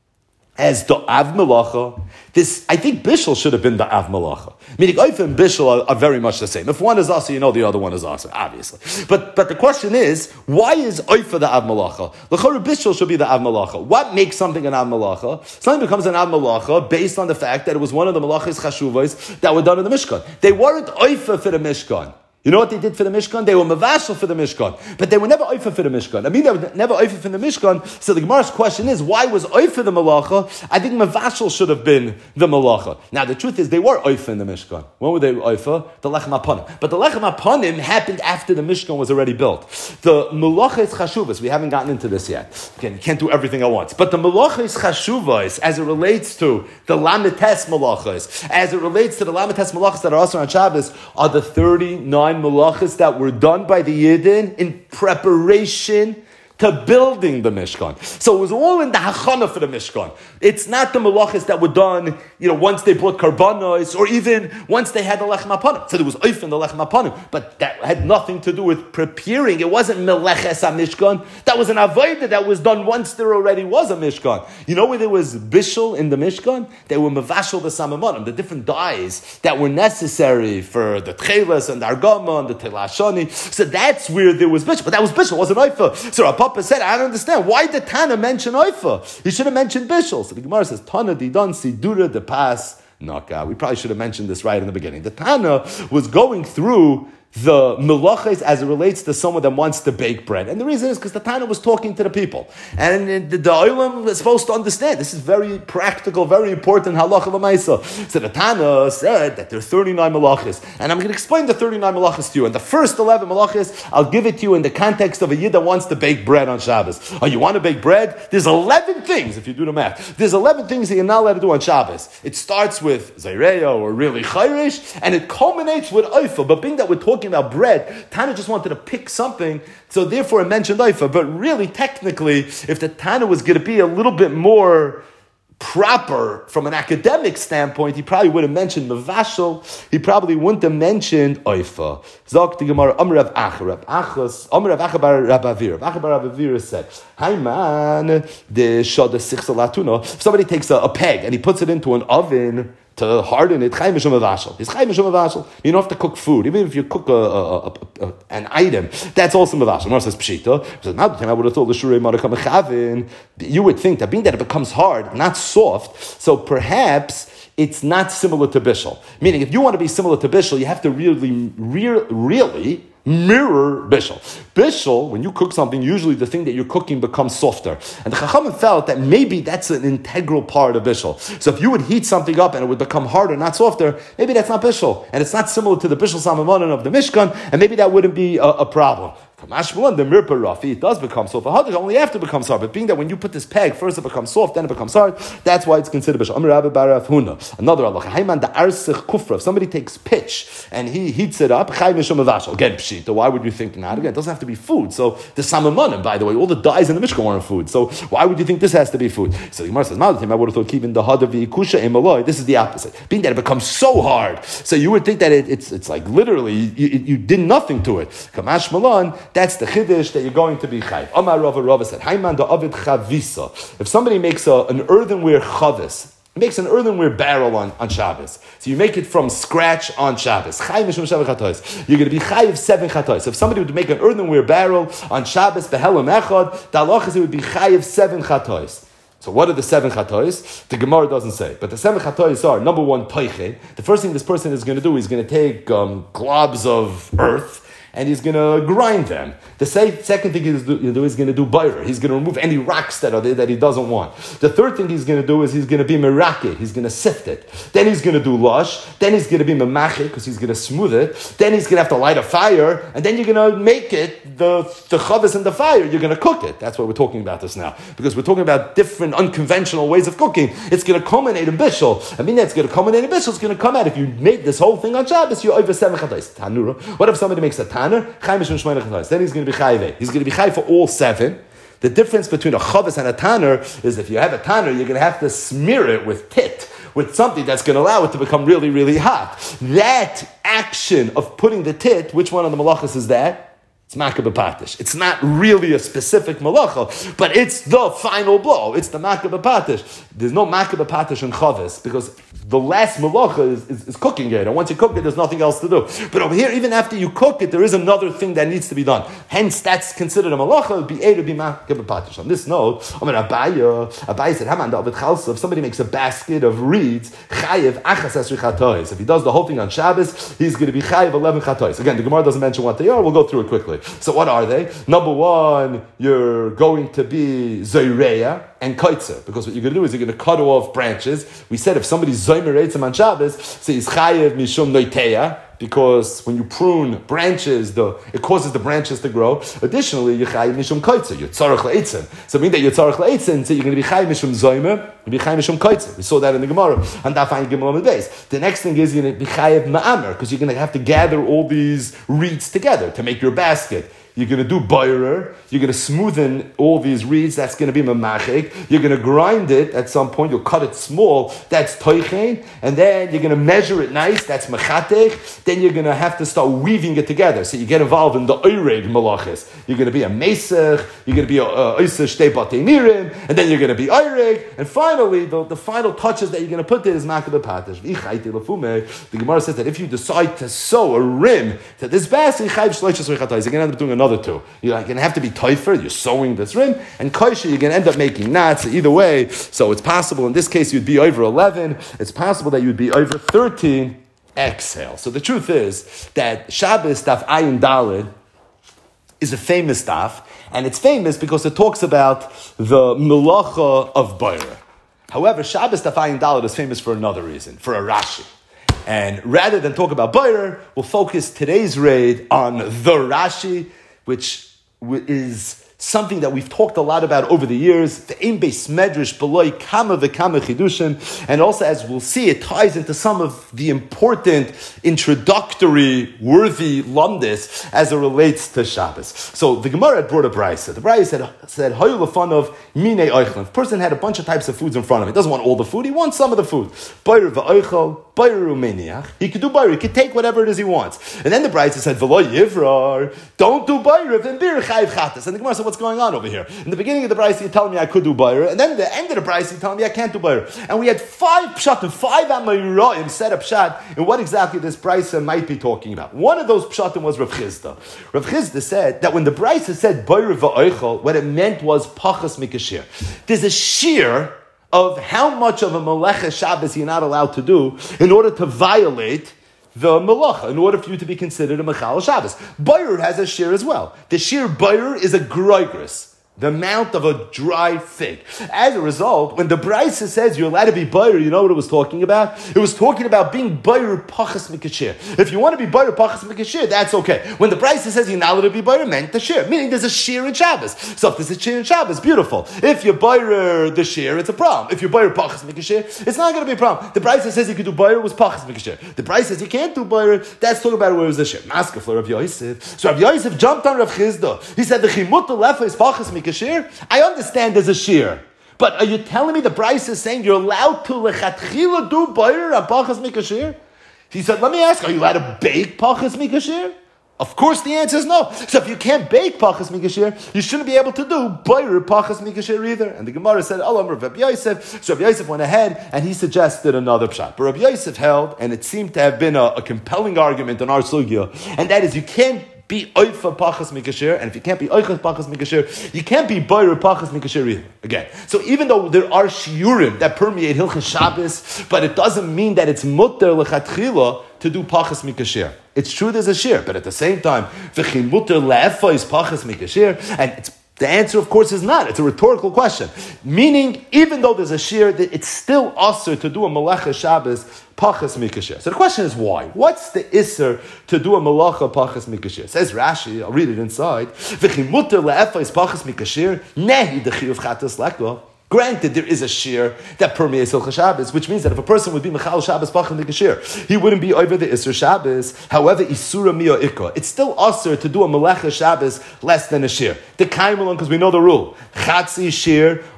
as the Av Melacha. This, I think Bishul should have been the Av Melacha. Meaning, Oifa and Bishul are, are very much the same. If one is Asa, you know the other one is Asa, obviously. But but the question is, why is Oifa the Av Melacha? L'chorah Bishul should be the Av Melacha. What makes something an Av Melacha? Something becomes an Av Melacha based on the fact that it was one of the Melachas Chashuvos that were done in the Mishkan. They weren't Oifa for the Mishkan. You know what they did for the Mishkan? They were mavashal for the Mishkan, but they were never oifa for the Mishkan. I mean, they were never oifa for the Mishkan. So the Gemara's question is, why was oifa the malacha? I think mavashal should have been the malacha. Now, the truth is, they were oifa in the Mishkan. When were they oifa? The lechem apanim. But the lechem apanim happened after the Mishkan was already built. The malacha is chashuvas. We haven't gotten into this yet. Again, you can't do everything at once. But the malacha is chashuvas as it relates to the lamites malachas, as it relates to the lamites malachas that are also on Shabbos, are the thirty-nine malachas that were done by the Yidden in preparation to building the Mishkan. So it was all in the hachana for the Mishkan. It's not the malachas that were done, you know, once they brought karbanos, or even once they had the lechem apanim. So there was oif in the lechem apanim, but that had nothing to do with preparing. It wasn't meleches ha-Mishkan. That was an avodah that was done once there already was a Mishkan. You know where there was bishul in the Mishkan? They were mevashal the samamonim, the different dyes that were necessary for the tchelas and the argama and the telashani. So that's where there was bishul, but that was bishul, wasn't oifa. So Rav Papa said, I don't understand. Why did Tana mention oifa? He should have mentioned bishul. So the Gemara says, Tana didan sidura de pas naka. We probably should have mentioned this right in the beginning. The Tana was going through the melachas as it relates to someone that wants to bake bread. And the reason is because the Tana was talking to the people. And the, the Olam is supposed to understand. This is very practical, very important halacha l'maisa. So the Tana said that there are thirty-nine melachas. And I'm going to explain the thirty-nine melachas to you. And the first eleven melachas, I'll give it to you in the context of a yid that wants to bake bread on Shabbos. Oh, you want to bake bread? There's eleven things, if you do the math. There's eleven things that you're not allowed to do on Shabbos. It starts with Zayreya or really Chayrish, and it culminates with Oifa. But being that we're talking about bread, Tana just wanted to pick something, so therefore it mentioned Oifa. But really, technically, if the Tana was going to be a little bit more proper from an academic standpoint, he probably would have mentioned Mavashal. He probably wouldn't have mentioned Oifa. Zok the Gemara, Amr Rav Acha, Rav Achas, Amr Rav Acha bar Rav Avira. Rav Acha bar Rav Avira said, "Hi man, the shada sichsa latuna." If somebody takes a, a peg and he puts it into an oven to harden it, chayim mishum avashal. It's chayim mishum avashal. You don't have to cook food, even if you cook a, a, a, a, an item. That's also mavashal. Mara says pshita. Says now the time I would have thought l'shurei marakam chavin. You would think that being that it becomes hard, not soft, so perhaps it's not similar to bishul. Meaning, if you want to be similar to bishul, you have to really, really, really mirror bishul. Bishul, when you cook something, usually the thing that you're cooking becomes softer. And the Chachamim felt that maybe that's an integral part of bishul. So if you would heat something up and it would become harder, not softer, maybe that's not bishul. And it's not similar to the bishul samamonin of the Mishkan, and maybe that wouldn't be a, a problem. Kamashmulan, the mirpa rafi, it does become soft. It only after it becomes hard. But being that when you put this peg, first it becomes soft, then it becomes hard, that's why it's considered bishul. Amr Rabbi bar Rav Huna. Another Allah. Hayman the arsich kufra. If somebody takes pitch and he heats it up, chay mishum avashal. Again, pshita. Why would you think not? Again, it doesn't have to be food. So the samamonim, by the way, all the dyes in the Mishkan weren't food. So why would you think this has to be food? So the Gemara says, I would have thought keeping the hadavi kusha emaloi. This is the opposite. Being that it becomes so hard, so you would think that it, it's it's like literally you, you did nothing to it. Kamash malan. That's the chiddush that you're going to be chayv. Amar Rava Rava said, Hayman da avid chavisa. If somebody makes a, an earthenware chavis, it makes an earthenware barrel on, on Shabbos. So you make it from scratch on Shabbos. You're going to be chayiv seven chatois. So if somebody would make an earthenware barrel on Shabbos, behelam echad, the halach is it would be chayiv seven chatois. So what are the seven chatois? The Gemara doesn't say. But the seven chatois are, number one, toiche. The first thing this person is going to do is going to take um, globs of earth, and he's going to grind them. The second thing he's going to do is going to do bayra. He's going to remove any rocks that are there that he doesn't want. The third thing he's going to do is he's going to be merakit. He's going to sift it. Then he's going to do lush. Then he's going to be memachit because he's going to smooth it. Then he's going to have to light a fire. And then you're going to make it, the, the chavis in the fire, you're going to cook it. That's why we're talking about this now. Because we're talking about different unconventional ways of cooking. It's going to culminate in bishul. I mean, that's going to culminate in bishul. It's going to come out. If you made this whole thing on Shabbos, you're over seven chatais. Tanura. What if somebody makes a tanner? Then he's going to be chayve. He's going to be chayve for all seven. The difference between a chavis and a tanner is if you have a tanner, you're going to have to smear it with tit, with something that's going to allow it to become really, really hot. That action of putting the tit, which one of the malachas is that? It's Makah b'Patish. It's not really a specific malacha, but it's the final blow. It's the Makah b'Patish. There's no Makah b'Patish in Chavis because the last malacha is, is, is cooking it. And once you cook it, there's nothing else to do. But over here, even after you cook it, there is another thing that needs to be done. Hence, that's considered a malacha. It would be A to be Makah b'Patish. On this note, I mean, Abaya, Abaya said, Haman da'avet chalsa, if somebody makes a basket of reeds, chayev achas esri chatois. If he does the whole thing on Shabbos, he's going to be chayev eleven chatois. Again, the Gemara doesn't mention what they are. We'll go through it quickly. So what are they? Number one, you're going to be Zoireya and Kaitzer. Because what you're going to do is you're going to cut off branches. We said if somebody's Zoimer Eitzim on Shabbos, so he's Chayev Mishum Noiteya, because when you prune branches, the it causes the branches to grow. Additionally, you're Chayev Mishum Kaitzer. You're Tzarech Le'etzim. So it means that you're Tzarech Le'etzim, so you're going to be Chayev Mishum Zoimer, you'll be Chayev Mishum Kaitzer. We saw that in the Gemara. And Daf Ayin Gimel Amud Beis. The next thing is you're going to be Chayev Ma'amer, because you're going to have to gather all these reeds together to make your basket. You're going to do boirer. You're going to smoothen all these reeds. That's going to be mamachik. You're going to grind it at some point. You'll cut it small. That's toichen. And then you're going to measure it nice. That's mechatek. Then you're going to have to start weaving it together. So you get involved in the oireg malachis. You're going to be a mesech. You're going to be a oiseh shtei batei nirim. And then you're going to be oireg. And finally, the, the final touches that you're going to put there is makah b'Patish. The Gemara says that if you decide to sew a rim to this basket, you're going to end up doing another two. You're going to have to be toifer, you're sewing this rim, and kaisha, you're going to end up making knots. Either way, so it's possible, in this case, you'd be over eleven. It's possible that you'd be over thirteen. Exhale. So the truth is that Shabbos Daf Ayin Daled is a famous daf, and it's famous because it talks about the melacha of Boira. However, Shabbos Daf Ayin Daled is famous for another reason, for a Rashi. And rather than talk about Boirer, we'll focus today's raid on the Rashi, which is something that we've talked a lot about over the years. The Ein Beis Medrash Beloi Kama v'Kama Chidushim, and also as we'll see, it ties into some of the important introductory worthy lumdis as it relates to Shabbos. So the Gemara had brought a brayso. The brayso said said Hayu lefanov minei oichlin. The person had a bunch of types of foods in front of him. He doesn't want all the food. He wants some of the food. Boyer v'oichel. He could do bayr. He could take whatever it is he wants. And then the brayso said, "V'lo yivrar, don't do bayr. Then bir chayiv chatas." And the Gemara said, "What's going on over here?" In the beginning of the brayso, you're telling me I could do bayr, and then at the end of the brayso, you're telling me I can't do bayr. And we had five pshatim, five amayroim set up pshat in what exactly this brayso might be talking about. One of those pshatim was Rav Chizda. Rav Chizda said that when the brayso said bayr v'oichel, what it meant was pachas mikashir. There's a shear of how much of a melecha Shabbos you're not allowed to do in order to violate the melacha, in order for you to be considered a mechal Shabbos. Boyer has a shear as well. The shear boyer is a groigris, the amount of a dry fig. As a result, when the Brisa says you're allowed to be boyer, you know what it was talking about? It was talking about being boyer pachas mikashir. If you want to be boyer pachas mikashir, that's okay. When the Brisa says you're not allowed to be boyer, meant the shear, meaning there's a shear in Shabbos. So if there's a shear in Shabbos, beautiful. If you're boyer the shear, it's a problem. If you're boyer pachas mikashir, it's not going to be a problem. The Brisa says you could do boyer was pachas mikashir. The Brisa says you can't do boyer. That's talking about where it was a shear. Maskef for Rav Yosef. So Rav Yosef jumped on Rav Chizda. He said the chimut lefa is pachas mikashir. I understand there's a shear, but are you telling me the Brisa is saying you're allowed to lechatchila do boyer and pachas mikashir? He said, let me ask, are you allowed to bake pachas mikashir? Of course, the answer is no. So if you can't bake pachas mikashir, you shouldn't be able to do boyer pachas mikashir either. And the Gemara said, "Alam Rav Yosef." So Rav Yosef went ahead and he suggested another pshat. But Rav Yosef held, and it seemed to have been a, a compelling argument in our sugya, and that is you can't be oifa pachas mikashir, and if you can't be oifa pachas mikashir, you can't be boyer pachas mikashir either. Again, so even though there are shiurim that permeate Hilchos Shabbos, but it doesn't mean that it's mutter lechatchila to do pachas mikashir. It's true there's a shir, but at the same time, v'chi mutter le'efa is pachas mikashir, and it's the answer, of course, is not. It's a rhetorical question. Meaning, even though there's a shear, it's still usher to do a melecha Shabbos pachas mikashir. So the question is why? What's the isser to do a melecha pachas mikashir? Says Rashi, I'll read it inside. V'chi mutter le'efa is pachas mikashir, nehi d'chiyuv chatas lekva. Granted, there is a shear that permeates Hilchos Shabbos, which means that if a person would be Mechal Shabbos Pachas Mikashir, he wouldn't be over the Isser Shabbos. However, Isura Mia Ikka, it's still usher to do a Melecha Shabbos less than a shear. The Kaimelon, because we know the rule. Chatzi shear,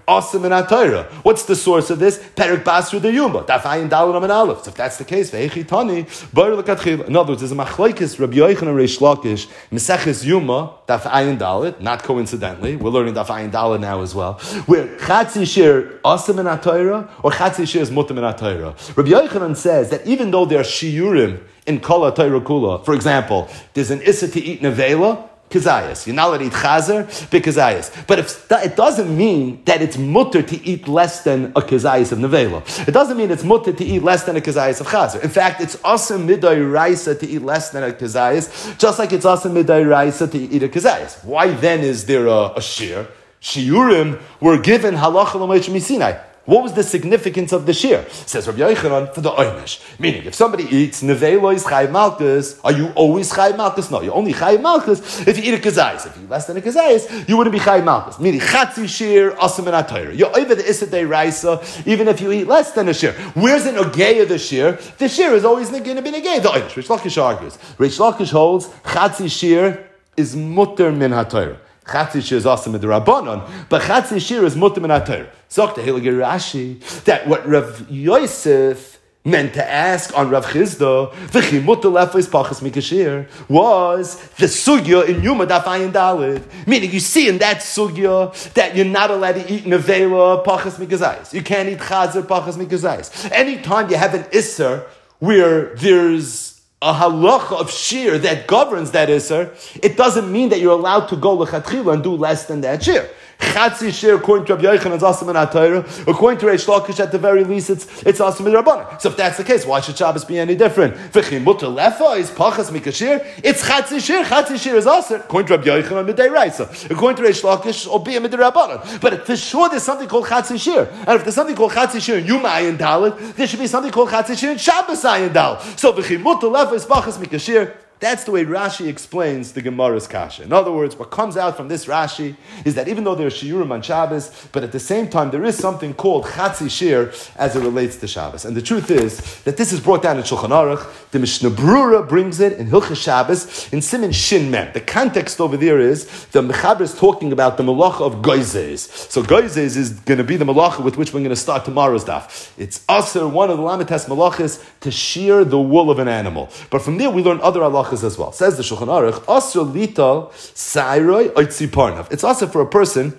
Awesome in Atayra. What's the source of this? Perik Basru de Yuma. Daf Ayin Daled Amin Aleph. So if that's the case, Ve'echi Tani, Bar L'Katchila. In other words, there's a machlokes Rabbi Yochanan and Reish Lakish, Meseches Yuma, Daf Ayin Daled, not coincidentally. We're learning Daf Ayin Daled now as well. Where Chatzi Shir Awesome in Atayra, or Chatzi Shir is Mutam in Atayra. Rabbi Yochanan says that even though there are Shiurim in Kol Atayra Kula, for example, there's an Issa to eat Nevela, Kazayas. You're not allowed to eat chazer, b'kazayas. But if it doesn't mean that it's mutter to eat less than a kazayas of nevela. It doesn't mean it's mutter to eat less than a kazayas of chazer. In fact, it's awesome midday raisa to eat less than a kazayas, just like it's awesome midday raisa to eat a kazayas. Why then is there a, a shir? Shiurim were given halacha l'moish misinai. What was the significance of the shir? Says Rabbi Yochanan, for the oynish. Meaning, if somebody eats nevelois chayiv malchus, are you always chayiv malchus? No, you're only chayiv malchus if you eat a kazayis. If you eat less than a kazayis, you wouldn't be chayiv malchus. Meaning, chatzi shir asam and atayra. You're over the isadei raisa, even if you eat less than a shir. Where's the nogay of the shir? The shir is always going to be nogay. The oynish. Reish Lakish argues. Reish Lakish holds chatzi shir is mutter min hatayra. Chatzi shir is awesome in the Rabbanon, but chatzi shir is mutter min hatayra. Zok the Heilige Rashi that what Rav Yosef meant to ask on Rav Chizda, v'chi mutter lefos pachas mikashir, was the sugya in Yuma Daf Ayin Daled. Meaning, you see in that sugya that you're not allowed to eat nevela pachas mikazayis. You can't eat chazer pachas mikazayis. Anytime you have an isser where there's a halacha of shir that governs that isser, it doesn't mean that you're allowed to go lechatchila and do less than that shir. Chatzi shir, according to Rabbi Yochanan, is awesome in Atayra. According to Reish Lakish, at the very least, it's it's awesome in Rabbanan. So if that's the case, why should Shabbos be any different? V'chi mutter lefa is pachas mikashir. It's chatzi shir. Chatzi shir is awesome. According to Rabbi Yochanan, midday raisa. According to Reish Lakish, or be a midday Rabbanan. But for sure, there's something called chatzi shir. And if there's something called chatzi shir in Yuma Ayin Daled, there should be something called chatzi shir in Shabbos Ayin Daled. So v'chi mutter lefa is pachas mikashir. That's the way Rashi explains the Gemara's kasha. In other words, what comes out from this Rashi is that even though there are shiurim on Shabbos, but at the same time there is something called chatzi shir as it relates to Shabbos. And the truth is that this is brought down in Shulchan Aruch. The Mishnah Brura brings it in Hilchos Shabbos in Siman Shin Mem. The context over there is the Mechaber is talking about the malacha of Goizes. So Goizes is going to be the malacha with which we're going to start tomorrow's daf. It's also one of the Lamites malachas to shear the wool of an animal. But from there we learn other halachas as well. Says the Shulchan Aruch, Asr lital sairoi oitzi parnav. It's also for a person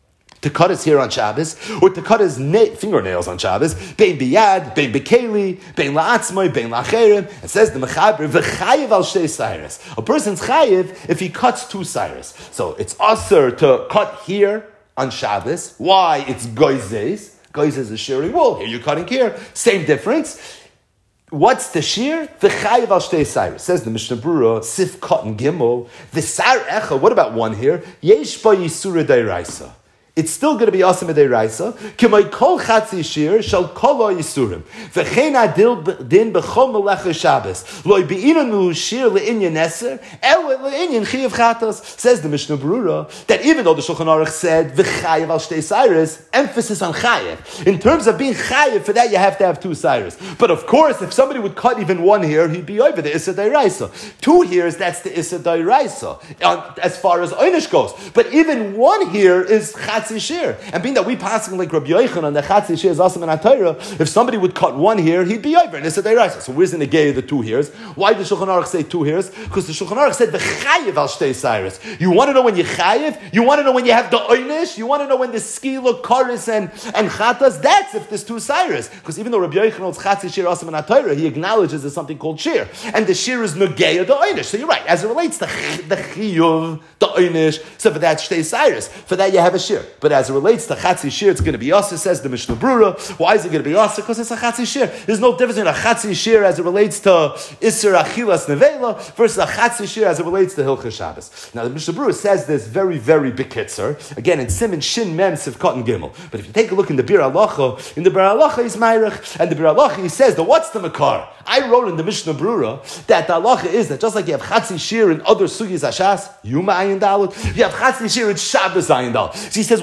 to cut his hair on Shabbos, or to cut his na- fingernails on Shabbos, bein biyad, bein bekeli, bein la'atzmoi, bein la'acherim. It says the Mechaber, v'chayiv al shtei cyrus. A person's chayiv if he cuts two cyrus. So it's asr to cut here on Shabbos. Why? It's goizes. Goizes is shearing wool. Here you're cutting hair. Same difference. What's the shear? The chayiv al shtei cyrus. Says the Mishnah Brura, sif cotton gimel. The sar echa. What about one here? Yesh ba yisura deiraisa. It's still going to be awesome deiraisa. K'may kol chatzi shir shal kol yisurim. V'chein adil din b'chol melecha Shabbos. Loi be'inanu shir le'inyan eser el le'inyan chiyav chatos. Says the Mishnah Brura that even though the Shulchan Aruch said v'chayiv al shtei cyrus, emphasis on chayiv. In terms of being chayiv, for that you have to have two cyrus. But of course, if somebody would cut even one hair, he'd be over the issa deiraisa. Two hairs, that's the issa deiraisa as far as einish goes. But even one hair is chatzi shir. And being that we passing like Rabbi Yochanan, the chatzi shir is awesome in Atayra, if somebody would cut one hair, he'd be over. And it's a deiraisa. So where's the negay of the two hairs? Why did Shulchan Aruch say two hairs? Because the Shulchan Aruch said the chayiv al shtei cyrus. You want to know when you chayiv? You want to know when you have the oynish? You want to know when the skila, karis, and and chatas? That's if there's two cyrus. Because even though Rabbi Yochanan's chatzi shir awesome in Atayra, he acknowledges there's something called shir, and the shir is negay of the oynish. So you're right. As it relates to the chiyuv, the oynish, so for that shtei cyrus, for that you have a shir. But as it relates to chatzi shir, it's going to be asa, says the Mishnah Brura. Why is it going to be asa? Because it's a chatzi shir. There's no difference in a chatzi shir as it relates to Isser Achilas Nevela versus a chatzi shir as it relates to Hilchos Shabbos. Now the Mishnah Brura says this very, very bekitzer. Again, in Siman Shin Mem Sivkot and Gimel. But if you take a look in the Bir Halacha, in the Bir Halacha is Meirich, and the Bir Halacha he says that what's the makar? I wrote in the Mishnah Brura that the halacha is that just like you have chatzi shir in other sugis hashas, Yuma Ayin Daled, you have chatzi shir in Shabbos Ayin Daled. So he says,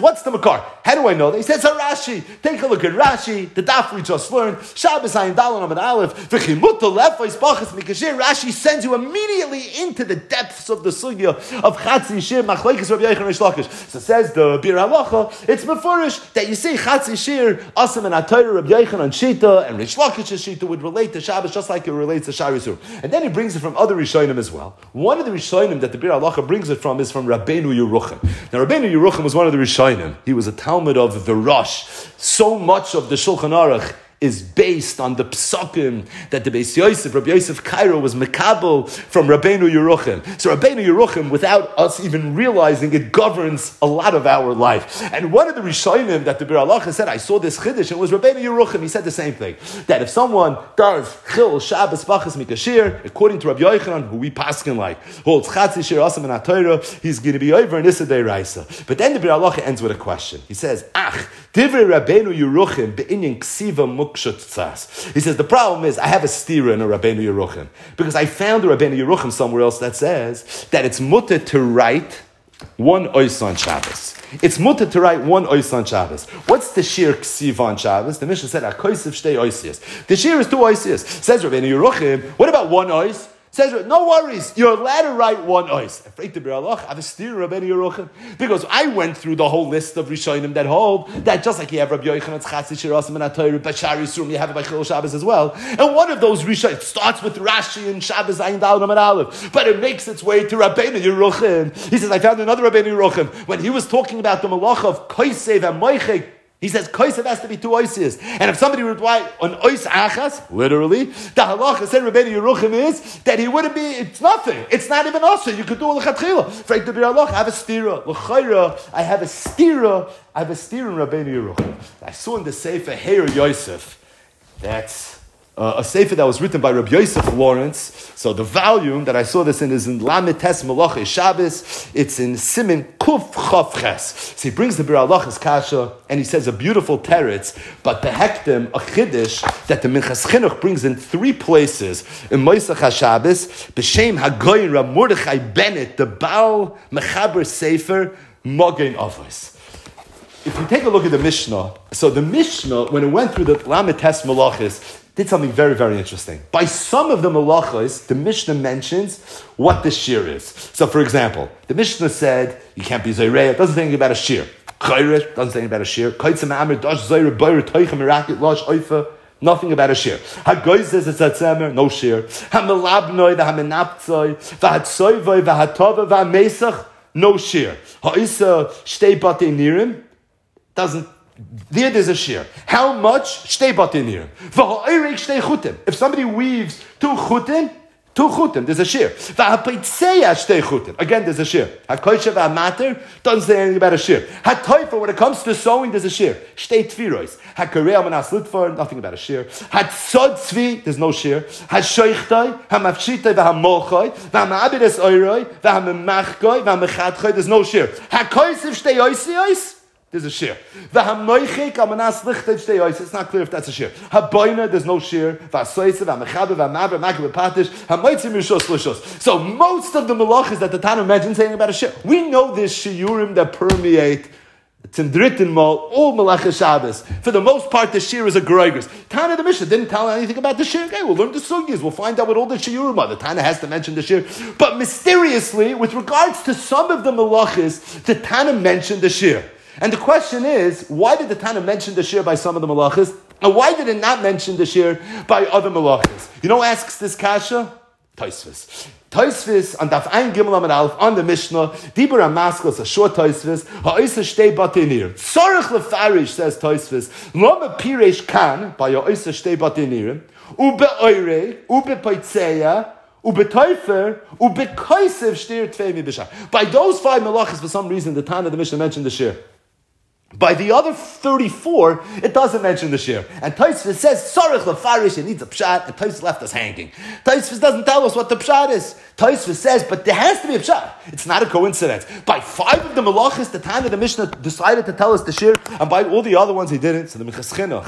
what's the makar? How do I know that? He says, Rashi. Take a look at Rashi, the daf we just learned. Shabbos Ayin Dalon Amid Aleph. V'chimuta lefais bachas mikashir. Rashi sends you immediately into the depths of the sugya of Chatzi Shir Machlekes Rabbi Yochanan Reish Lakish. So says the Bir Halacha, it's mefurish that you see Chatzi Shir Asam and Atayra Rabbi Yochanan Shita and Reish Lakish's Shita would relate to Shabbos just like it relates to Shari Sur. And then he brings it from other Rishonim as well. One of the Rishonim that the Bir Halacha brings it from is from Rabbeinu Yerucham. Now Rabbeinu Yerucham was one of the Rishonim. He was a Talmud of the Rosh. So much of the Shulchan Aruch is based on the psukim that the Beis Yosef, Rabbi Yosef Cairo, was mekabel from Rabbeinu Yerucham. So Rabbeinu Yerucham, without us even realizing it, governs a lot of our life. And one of the Rishonim that the Bir Halacha said, I saw this chiddush, it was Rabbeinu Yerucham. He said the same thing, that if someone does chil Shabbos bachas mikashir, according to Rabbi Yochanan, who we paskin like, holds chatzi shir asam and atayra, he's going to be over in Issa Deiraisa. But then the Bir Halacha ends with a question. He says, Ach, divrei Rabbeinu Yerucham be'inyan ksiva. He says, the problem is, I have a stira in a Rabbeinu Yerucham, because I found a Rabbeinu Yerucham somewhere else that says that it's mutter to write one ois on Shabbos. It's mutter to write one ois on Shabbos. What's the shir ksiv on Shabbos? The Mishnah said, Akoisiv shtei oisias. The shir is two oisias. Says Rabbeinu Yerucham, what about one ois? Says, no worries, you're allowed to write one ois. Afraid to be Allah, I have a steer Rabbeinu Yerucham. Because I went through the whole list of Rishonim that hold that just like you have Rabbi Yochanan, Chatzi Shir Asam and Atayra, Bashari Surim, you have it by Chil Shabbos as well. And one of those Rishonim starts with Rashi and Shabbos Ayin Dalon Amid Aleph, but it makes its way to Rabbeinu Yerucham. He says, I found another Rabbeinu Yerucham when he was talking about the malach of Koisev and Moichek. He says, Koisev has to be two oisias. And if somebody would write an ois achas, literally, the halacha said Rabbeinu Yerucham is that he wouldn't be, it's nothing. It's not even also. You could do a lechatchila. For the bir halacha, I have a stira. L'chayra, I have a stira. I have a stira in Rabbeinu Yerucham. I saw in the Sefer Heir Yosef. That's Uh, a sefer that was written by Rabbi Yosef Lawrence. So the volume that I saw this in is in Lamed Tes Malachi Shabbos. It's in Simin Kuf Chav Ches. So he brings the Bir Halachas Kasha and he says a beautiful teretz, but the hektim, a chiddush that the Minchas Chinuch brings in three places in Moisach HaShabbos, B'Shem Hagoyin Rab Mordechai Bennett, the Baal Mechaber Sefer Mogen Avos. If you take a look at the Mishnah, so the Mishnah, when it went through the Lamed Tes Malachis, did something very, very interesting. By some of the malachos, the Mishnah mentions what the shir is. So, for example, the Mishnah said, you can't be Zayrei, it doesn't say anything about a shir. Chayrish, doesn't say anything about a shir. Kaitzim Amir, Dash Zayre, Bayr, Toichem, Merakit, Losh, Oifa, nothing about a shir. Hagoy says it's Atzemer, no shir. Hamelabnoi, Vahamenapzoi, Vahatsoivoi, Vahatova, Vahmesach, no shir. Ha'isa, Shtei Batei Nirim, doesn't. There, there's a shir. How much? Shtei batin here. V'ha'oirek shtei chutim. If somebody weaves two chutim, two chutim, there's a shir. V'ha'peitzeya shtei chutim. Again, there's a shir. Ha'koisha v'ha'mater doesn't say anything about a shir. Ha'toifa, when it comes to sewing, there's a shir. Shtei tfirois. Ha'karei amanas litfor, nothing about a shir. Ha'tzod tzvi, there's no shir. Ha'shoichtoi, ha'mafshitoi v'ha'molchoi, v'ha'ma'abides oiroi, v'ha'memachkoi, v'ha'mechatchoi, there's no shir. Ha'koisiv shtei oisiois, there's a shir. It's not clear if that's a shir. There's no shir. So most of the malachas that the Tana mentions saying about a shir, we know there's shiurim that permeate Tindritin Mal, all Malachas Shabbos. For the most part, the shir is a groigers. Tana the Mishnah didn't tell anything about the shir. Okay, we'll learn the sugyas. We'll find out what all the shiurim are. The Tana has to mention the shir. But mysteriously, with regards to some of the malachas, the Tana mentioned the shir. And the question is, why did the Tana mention the shir by some of the malachas, and why did it not mention the shir by other malachas? You know who asks this kasha? Tosfos. Tosfos on Daf Ayin Gimel Amud Aleph on the Mishnah, Dibur HaMaskos, a short Tosfos, Ha'isa Shtei Batinir. Tzorich Lefarish, says Tosfos, Loma Piresh Kan, by Ha'isa Shtei Batinir, Ube Oire, Ube Poitzeya, Ube Toifer, Ube Koisev Shtir Tvei Mibishah. By those five malachas, for some reason, the Tana, the Mishnah mentioned the shir. By the other thirty-four, it doesn't mention the shir. And Tosfos says, Sorech lefarish, it needs a pshat, and Tosfos left us hanging. Tosfos doesn't tell us what the pshat is. Tosfos says, but there has to be a pshat. It's not a coincidence. By five of the malachas, the Tana, the Mishnah decided to tell us the shir, and by all the other ones, he didn't. So the Minchas Chinuch,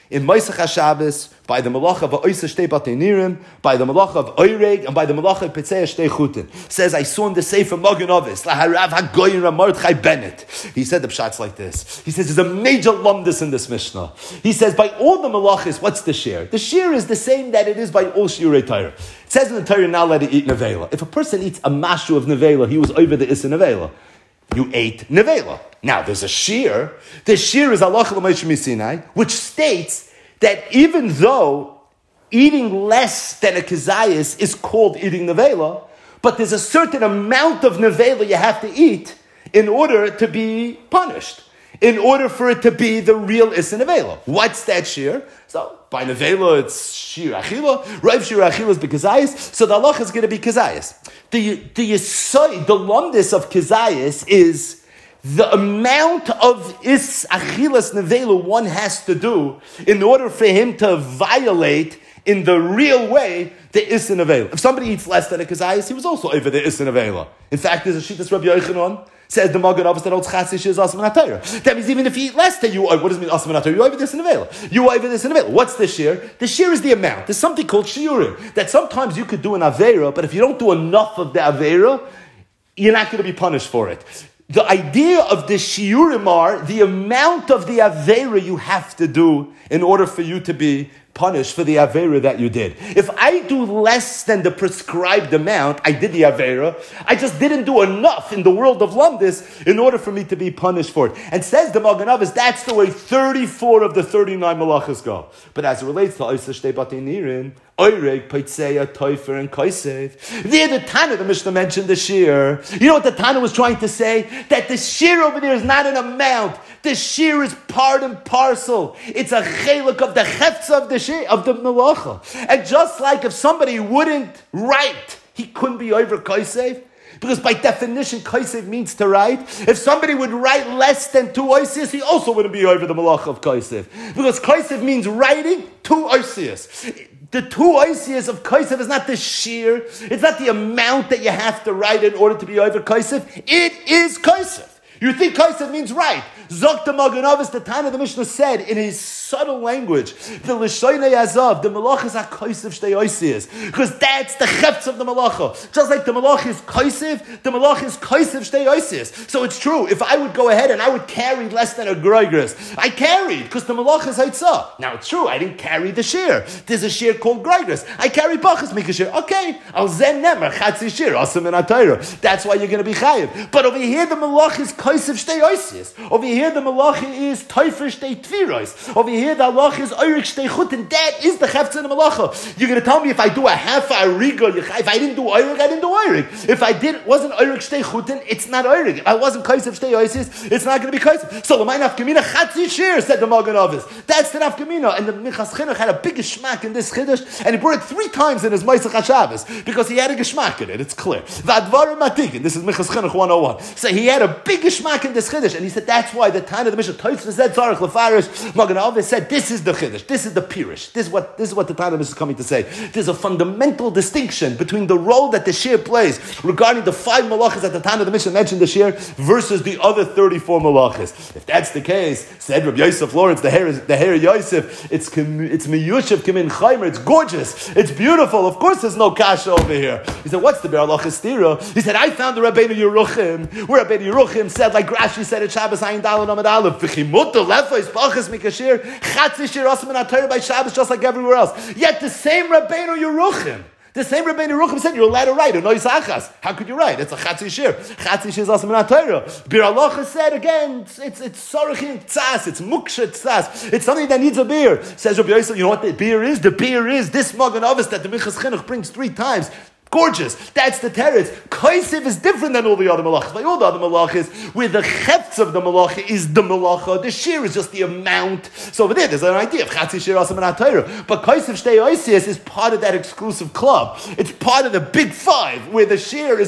in Moisech HaShabbos, by the Malach of Oisa Shtei Batei Nirim, by the Malach of Oireg, and by the Malach of Petzei Shtei Chutin. Says, I saw in the Sefer Magen Avis, Laharav HaGoyin Ramordchai Bennett. He said the pshat's like this. He says, there's a major lumdus in this Mishnah. He says, by all the Malachis, what's the shear? The shear is the same that it is by all Shiurei Torah. It says in the Torah, now let it eat Nevela. If a person eats a mashu of Nevela, he was over the Issa Nevela. You ate Nevela. Now, there's a shear. The shear is Allah L'Moshe Misinai, which states that even though eating less than a kazayas is called eating nevela, but there's a certain amount of nevela you have to eat in order to be punished, in order for it to be the real issa nevela. What's that shear? So by nevela it's shir achila, right? Shir achila is the kazayas, so the halacha is going to be kazayas. The the yisoy, the lumdis of kazayas is the amount of is achilas nevela one has to do in order for him to violate in the real way the is nevela. If somebody eats less than a kazayas, he was also over the is nevela. In fact, there's a sheet that's Rabbi Yochanan says the Magen Avis that holds chatzis is asman hatayra. That means even if you eat less than you, what does it mean asman hatayra? You over this nevela. You over this nevela. What's the shear? The shear is the amount. There's something called shiurim that sometimes you could do an avera, but if you don't do enough of the avera, you're not going to be punished for it. The idea of the shiurim are the amount of the avera you have to do in order for you to be punished for the avera that you did. If I do less than the prescribed amount, I did the avera, I just didn't do enough in the world of lumdis in order for me to be punished for it. And says the Magen Avis, that's the way thirty-four of the thirty-nine malachas go. But as it relates to Oisa Shtei Batei Nirim, Oireg, Peitzeya, Toifer, and Kaisev, there the Tana, the Mishnah mentioned the shear. You know what the Tana was trying to say? That the shear over there is not an amount. The shear is part and parcel. It's a chelik of the cheftza of the shear, of the malacha. And just like if somebody wouldn't write, he couldn't be over Kaisev. Because by definition, Kaisev means to write. If somebody would write less than two oisias, he also wouldn't be over the malacha of Kaisev. Because Kaisev means writing two oisias. The two oisias of Kaisev is not the shear. It's not the amount that you have to write in order to be over Kaisev. It is Kaisev. You think Kaisev means right. Zok the Magen Avis, the Tana the Mishnah said in his subtle language, the L'shoinei Azav, the malachas are Kaisev shtei oisias. Because that's the chefts of the malacha. Just like the malach is Kaisev, the malach is Kaisev shtei oisias. So it's true, if I would go ahead and I would carry less than a groigris, I carried, because the malach is haitzah. Now it's true, I didn't carry the shear. There's a shear called groigris. I carry bachas make a shear. Okay, I'll zen nemer, chatzi shear, asam in atayra. That's why you're going to be chayiv. But over here the malach is Kaisev shtei oisias. Over here the malacha is Toifer shtei tviros. Over here the malacha is Oirik shtei chutin. That is the chefetz in the malacha. You're going to tell me if I do a half a riga, if I didn't do Oirik, I didn't do Oirik. If I did, wasn't Oirik shtei chutin, it's not Oirik. If I wasn't Kaisev shtei oisias, it's not going to be Kaisev. So l'may nafkamina chatzi shir, said the Magen Avis. That's the nafkamina. And the Minchas Chinuch had a big geschmack in this chiddush, and he brought it three times in his Moisech HaShabbos because he had a geschmack in it. It's clear. V'advarim matikin. This is Minchas Chinuch one oh one. So he had a big geschmack in this chiddush, and he said that's why the Tana of the Mishnah Tosfos said Tzarech Lefarish. Magen Avis said this is the chiddush, this is the pirish, this is what this is what the Tana of the Mishnah is coming to say. There's a fundamental distinction between the role that the shear plays regarding the five malachas that the Tana of the Mishnah mentioned the shear versus the other thirty-four malachas. If that's the case, said Rabbi Yosef Lawrence, the hair is the hair Yosef. It's it's miyushav kimin chaymer. It's gorgeous. It's beautiful. Of course, there's no kasha over here. He said, "What's the beralach stira?" He said, "I found the Rabbeinu Yeruchim, where Rabbeinu Yeruchim said, like Rashi said at Shabbos Ayin Daled Amud Aleph, v'chimuta lefos bachas mikashir chatzi shir asim and atayr by Shabbos, just like everywhere else." Yet the same Rabbeinu Yeruchim. The same Rabbeinu Yeruchim said you're allowed to write a nois achas. How could you write? It's a chatzi shir. Chatzi shir is also min atayra. Bir Alocha said again, it's it's it's sorachin tzas. It's muksha tzas. It's something that needs a beer. Says Rabbi Yosef, you know what the beer is? The beer is this Magen Avis that the Minchas Chinuch brings three times. Gorgeous. That's the teretz. Kaisev is different than all the other malachas. Like all the other malachas, where the chefts of the malacha is the malacha, the shear is just the amount. So over there, there's an idea of chatzi shear asam and atayra. But Kaisev shtei oisias is part of that exclusive club. It's part of the big five, where the shear is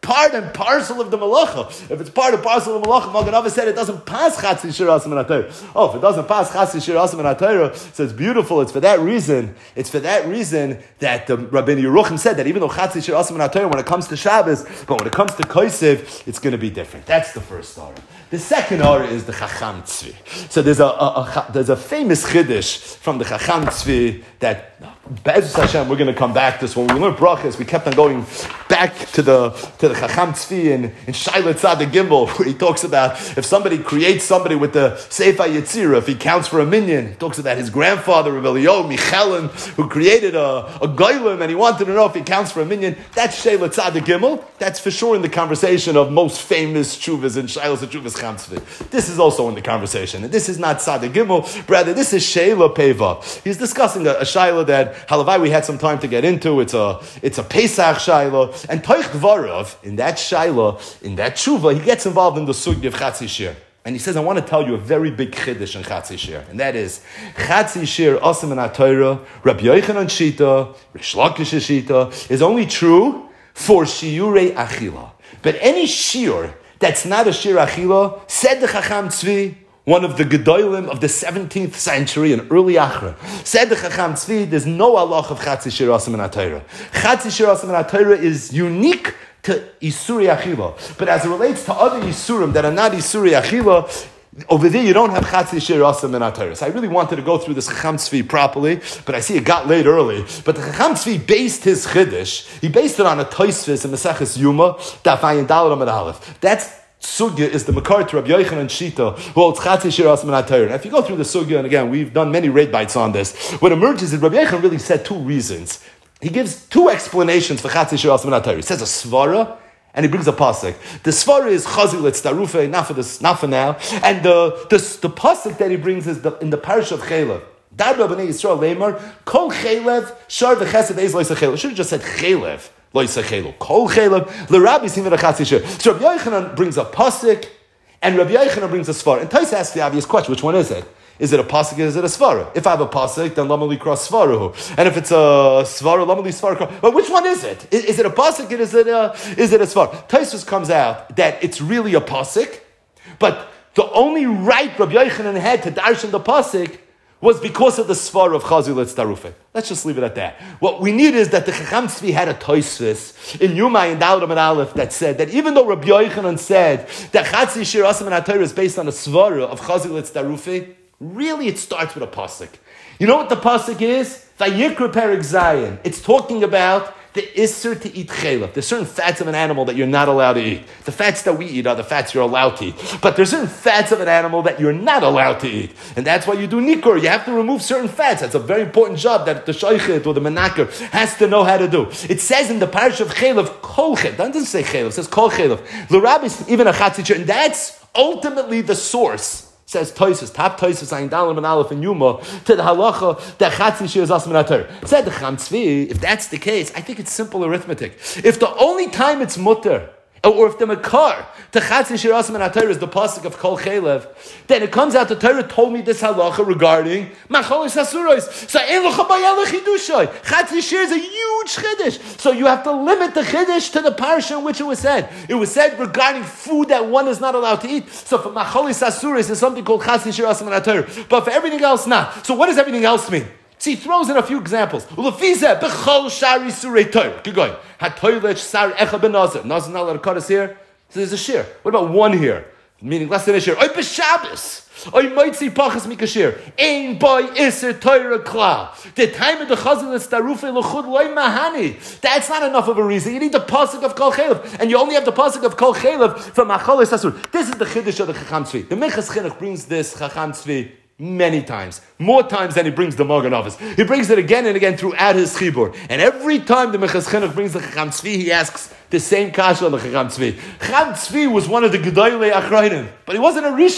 part and parcel of the malacha. If it's part and parcel of the malacha, Magen Avos said it doesn't pass Chatzi Shir Asim and HaTorah. Oh, if it doesn't pass Chatzi Shir Asim and HaTorah, so it's beautiful. It's for that reason. It's for that reason that the Rabbeinu Yerucham said that even though Chatzi Shir Asim and HaTorah, when it comes to Shabbos, but when it comes to Kosev, it's going to be different. That's the first order. The second order is the Chacham Tzvi. So there's a, a, a there's a famous chiddush from the Chacham Tzvi that Be'ezus Hashem, we're going to come back to this. When we learned brachas, we kept on going back to the to the Chacham Tzvi in, in Shaila Tzadik Gimel, where he talks about if somebody creates somebody with the Seifa Yetzirah, if he counts for a minyan, he talks about his grandfather, Rav Eliyahu Michelen, who created a, a Goylem, and he wanted to know if he counts for a minyan. That's Shaila Tzadik Gimel. That's for sure in the conversation of most famous tshuvas and Shailas and tshuvas Chacham Tzvi. This is also in the conversation. And this is not Tzadik Gimel, rather this is Shaila Peva. He's discussing a, a Shaila that Halavai we had some time to get into. It's a it's a Pesach Shaila. And Toich Dvarav, in that Shaila, in that Tshuva, he gets involved in the Sugi of Chatzi Shir. And he says, I want to tell you a very big chiddush in Chatzi Shir. And that is, Chatzi Shir Asim and HaTorah, Rabbi Yochanan Shita, Rish Lakish Shita, is only true for Shiurei Achila. But any Shir that's not a Shir Achila, said the Chacham Tzvi, one of the Gedolim of the seventeenth century, an early Achra, said the Chacham Tzvi, there's no halach of Chatzi Shir Asim and HaTorah. Chatzi Shir Asim and HaTorah is unique to Isuri Achila. But as it relates to other Isurim that are not Isuri Achila, over there you don't have Chatzi Shir Asim and HaTorah. So I really wanted to go through this Chacham Tzvi properly, but I see it got late early. But the Chacham Tzvi based his Chiddush, he based it on a Tosfos in Maseches Yuma, Daf Ayin Daled Amud Aleph. That's Sugya is the Makar to Rabbi Yochanan Shita, who holds Chatzi Shir Asim and HaTorah. Now, if you go through the Sugya, and again, we've done many raid bites on this, what emerges is Rabbi Yochanan really said two reasons. He gives two explanations for Chatzi Shir Asim and HaTorah. He says a Svara, and he brings a pasuk. The Svara is Chazil Etz Tarufe, not for this, not for now. And the the, the pasuk that he brings is the, in the parish of Chelev. Dar B'nei Yisrael Leimar Kol Chelev Shar V'Chesed Eis Lo Yisachelev. Should have just said Chelev. Lo Yisachelev. Kol Chelev L'Rabbi Simin Chatzi Shir. So Rabbi Yochanan brings a pasuk, and Rabbi Yochanan brings a Svara. And Tais asks the obvious question: which one is it? Is it a pasuk? Is it a svara? If I have a pasuk, then lamali cross svarahu. And if it's a svara, lamali svara. But which one is it? Is, is it a pasuk? Is it a is it a svara? Taisus comes out that it's really a pasuk, but the only right Rabbi Yochanan had to darshan the pasuk was because of the svara of Chazil Etz Tarufe. Let's just leave it at that. What we need is that the Chacham Tzvi had a Tosfos in Yuma and Daled Amud Aleph that said that even though Rabbi Yochanan said that Chatzi Shir Asim and HaTorah is based on a svara of Chazil Etz Tarufe, really, it starts with a pasuk. You know what the pasuk is? Vayikra Perek Zayin. It's talking about the isser to eat chelev. There's certain fats of an animal that you're not allowed to eat. The fats that we eat are the fats you're allowed to eat. But there's certain fats of an animal that you're not allowed to eat. And that's why you do nikur. You have to remove certain fats. That's a very important job that the shaychet or the menaker has to know how to do. It says in the parish of chelev, kol chelev. It doesn't say chelev, it says kol chelev. L'Rabbi, even a chatzit, and that's ultimately the source. Says Toisus, top Toisus, Ayin Dalam and Aleph and Yuma, to the halacha that Chatzi Shir is Asim and HaTorah. Said the Chacham Tzvi, if that's the case, I think it's simple arithmetic. If the only time it's mutter, or if the makar to Chatzi Shir Asim and HaTorah is the pasuk of Kol Chelev, then it comes out the Torah told me this halacha regarding Macholis Asuros. So ein lecha bayel chidushay. Chatzi Shir is a huge chiddush. So you have to limit the chiddush to the parsha in which it was said. It was said regarding food that one is not allowed to eat. So for Macholis Asuros is something called Chatzi Shir Asim and HaTorah. But for everything else, not. So what does everything else mean? See, he throws in a few examples. Ulefize bechol shari surei Torah. Keep going. Hatoylech sar echa benazir. Nazir not allowed to cut us here. So there's a shir. What about one here? Meaning less than a shir. Oy b'Shabbos. Oy moitzi pachas mikashir. Ein boy iser Torah klal. The time of the chazal is tarufe lechud loy mahani. That's not enough of a reason. You need the pasuk of Kol Chelev, and you only have the pasuk of Kol Chelev for Macholis Asur. This is the chiddush of the Chacham Tzvi. The Minchas Chinuch brings this Chacham Tzvi many times, more times than he brings the Magen Avos. He brings it again and again throughout his chibur. And every time the Minchas Chinuch brings the Chacham Tzvi, he asks the same kasha on the Chacham Tzvi. Chacham Tzvi was one of the Gedolei Achrayim, but he wasn't a Rishon.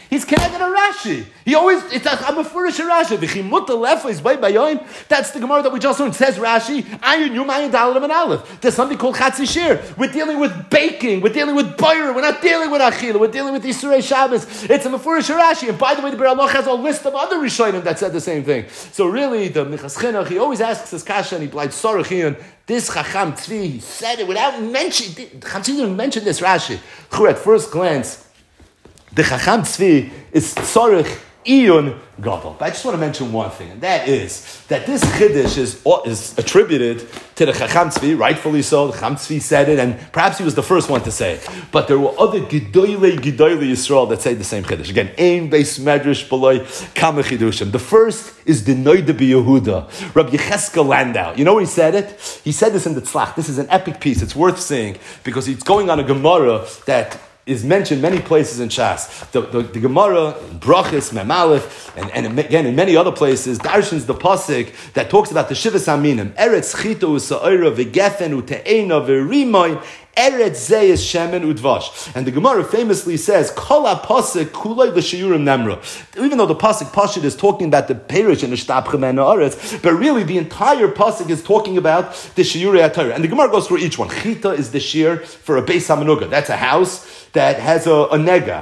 He's connected to Rashi. He always, it's like, I'm a furish Rashi. V'chimut lefa is by bayoim. That's the Gemara that we just learned. It says Rashi, ayin yum ayin dalet and aleph. There's something called chatzi shir. We're dealing with baking. We're dealing with boyer. We're not dealing with achila. We're dealing with Yisrei Shabbos. It's a mefurish Rashi. And by the way, the Be'er Halacha has a list of other Rishonim that said the same thing. So really, the Minchas Chinuch, he always asks his kasha and he blind Sorachin. This Chacham Tzvi, he said it without mentioning. Chacham Tzvi didn't mention this Rashi. At first glance, the Chacham Tzvi is Tzorich Iyun Gadol. But I just want to mention one thing, and that is that this Chiddush is, is attributed to the Chacham Tzvi, rightfully so. The Chacham Tzvi said it, and perhaps he was the first one to say it. But there were other Gedoyle Gedoyle Yisrael that say the same Chiddush. Again, Ein Beis Medrash B'loi Kama Chidushim. The first is the Noida B'Yehuda, Rabbi Yecheskel Landau. You know where he said it? He said this in the Tzlach. This is an epic piece. It's worth saying because he's going on a Gemara that is mentioned many places in Shas. The, the, the Gemara, Brachis, Mem Aleph, and, and again in many other places, Darshan's the pasuk that talks about the Shivas Aminim. Eretz Chita u'Sa'ira v'Gefen u'Te'ena v'Rimoy Eretz Zeyes Shemen Udvash. And the Gemara famously says, Kol HaPasuk Kuloi V'Shiyurim Nemra. Even though the pasuk Pashut is talking about the Perish and the Shtabchem and the Aretz, but really the entire pasuk is talking about the Shiyurei HaTorah. And the Gemara goes through each one. Chita is the shir for a Beis HaMenuga. That's a house that has a, a nega.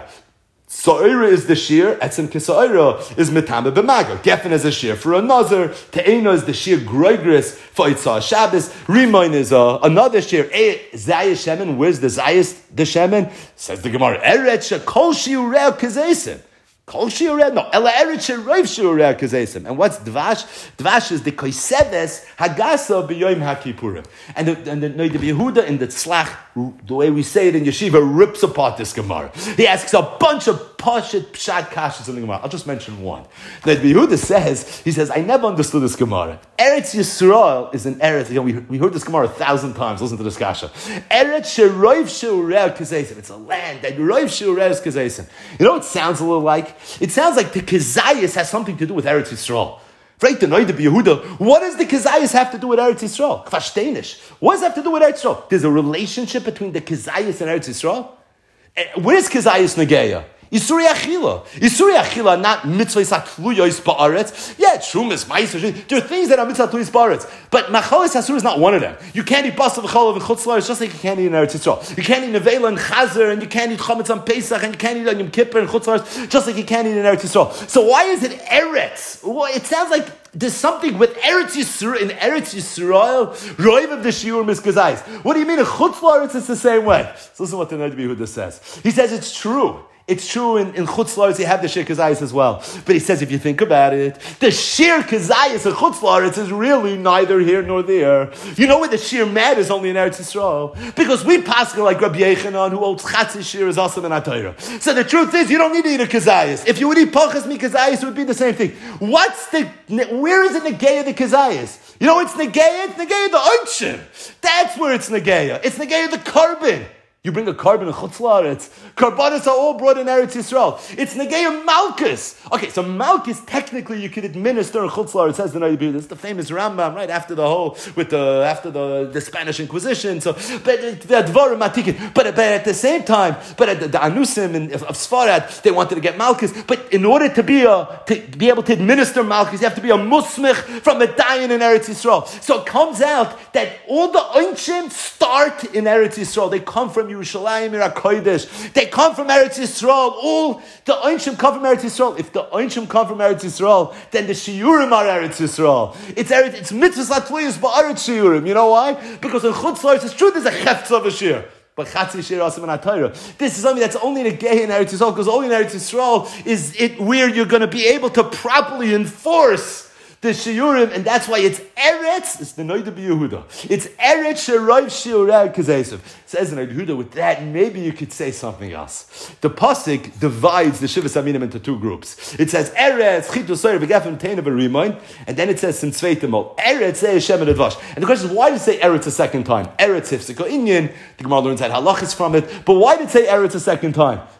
Sa'ira is the shir, etzem kisa'ira is metame b'maga. Geffen is a shir for a nazar. Te'ena is the shir groigris for Yitzhak Shabbos. Rimoin is a, another shir. Zayis shemen, where's the zayis, the shemen? Says the Gemara, eretz shekol shiurei kazesim. Kol shiurei, no, ela eretz sheroiv shiurei kazesim. And what's dvash? Dvash is the koiseves hagasa b'yoyim hakipurim. And the, and the, no, the Yehuda in the tzlach, the way we say it in yeshiva, rips apart this Gemara. He asks a bunch of Pashit Pshat Kashas in the Gemara. I'll just mention one. That Yehuda says, he says, I never understood this Gemara. Eretz Yisrael is an Eretz, you know, we, we heard this Gemara a thousand times, listen to this Kasha. Eretz Sheroiv Sheureh Kazesim. It's a land that Roiv Sheureh is Kazesim. You know what it sounds a little like? It sounds like the Kazayas has something to do with Eretz Yisrael. Right, the Noida B'Yehuda. What does the Kazayas have to do with Eretz Yisrael? Kvashtenish. What does it have to do with Eretz Yisrael? There's a relationship between the Kazayas and Eretz Yisrael? Where's Kazayas Negeya? Yisuri Achila. Yisuri Achila, not mitzvahs atluyois ba'aretz. Yeah, trumas, ma'is. There are things that are mitzvah atluyois ba'aretz. But machalis hasur is not one of them. You can't eat basa v'cholav and chutz la'aretz just like you can't eat in Eretz Yisrael. You can't eat nevela and chazer, and you can't eat chametz on Pesach, and you can't eat on Yom Kippur and chutz la'aretz just like you can't eat in Eretz Yisrael. So why is it Eretz? Well, it sounds like there's something with Eretz Yisrael, in Eretz Yisrael, Roiv of the Shiur Miskazais. What do you mean in chutz la'aretz it's the same way? So listen to what the Noida B'Yehuda says. He says it's true. It's true in, in Chutz La'aretz, you have the Shir Kazayas as well. But he says, if you think about it, the Shir Kazayas in Chutz La'aretz is really neither here nor there. You know where the Shir Mad is only in Eretz Yisrael? Because we pass like Rabbi Yechanan, who holds Chatzi Shir is awesome in HaTorah. So the truth is, you don't need to eat a Kazayas. If you would eat Pachas Mi Kazayas, it would be the same thing. What's the, where is it Negeya the Kazayas? You know it's Negeya? It's Negeya the Unshim. That's where it's Negeya. It's Negeya the carbon. You bring a carbon in Chutz La'aretz. Karbanos are all brought in Eretz Yisrael. It's Negeya Malkus. Okay, so Malkus, technically you could administer in Chutz La'aretz, says the Noida B'Yehuda. This is the famous Rambam, right, after the whole, with the, after the, the Spanish Inquisition. So, but the Dvarim Matikin. But, but at the same time, but at the, the Anusim in, of, of Sfarad, they wanted to get Malkus. But in order to be a, to be able to administer Malkus, you have to be a Musmich from a Dayan in Eretz Yisrael. So it comes out that all the Einshim start in Eretz Yisrael. They come from Yerushalayim, Ira Kodesh. They come from Eretz Yisrael. All the Einshim come from Eretz Yisrael. If the Einshim come from Eretz Yisrael, then the Shiurim are Eretz Yisrael. It's Eretz, it's mitzvahs latviyus ba'aretz Shiurim. You know why? Because in Chutz La'aretz, it's true there's a chefetz of a shir. But Chatzi Shir Asim and HaTorah. This is something that's only in a gay in Eretz Yisrael, because only in Eretz Yisrael is it where you're going to be able to properly enforce the shiurim, and that's why it's Eretz. It's the Noida B'Yehuda. It's Eretz Sheroiv Shiurei Kazesim. Says the Noida B'Yehuda. With that, maybe you could say something else. The pasuk divides the Shivas Aminim into two groups. It says Eretz Chitu Soyer V'Gafim Teina V'Rimoin, and then it says Sintzveitimol Eretz Zeh Hashem and Advash. And the question is, why did it say Eretz a second time? Eretz Hifsiko Inyan. The Gemara learns that halachas from it. But why did it say Eretz a second time?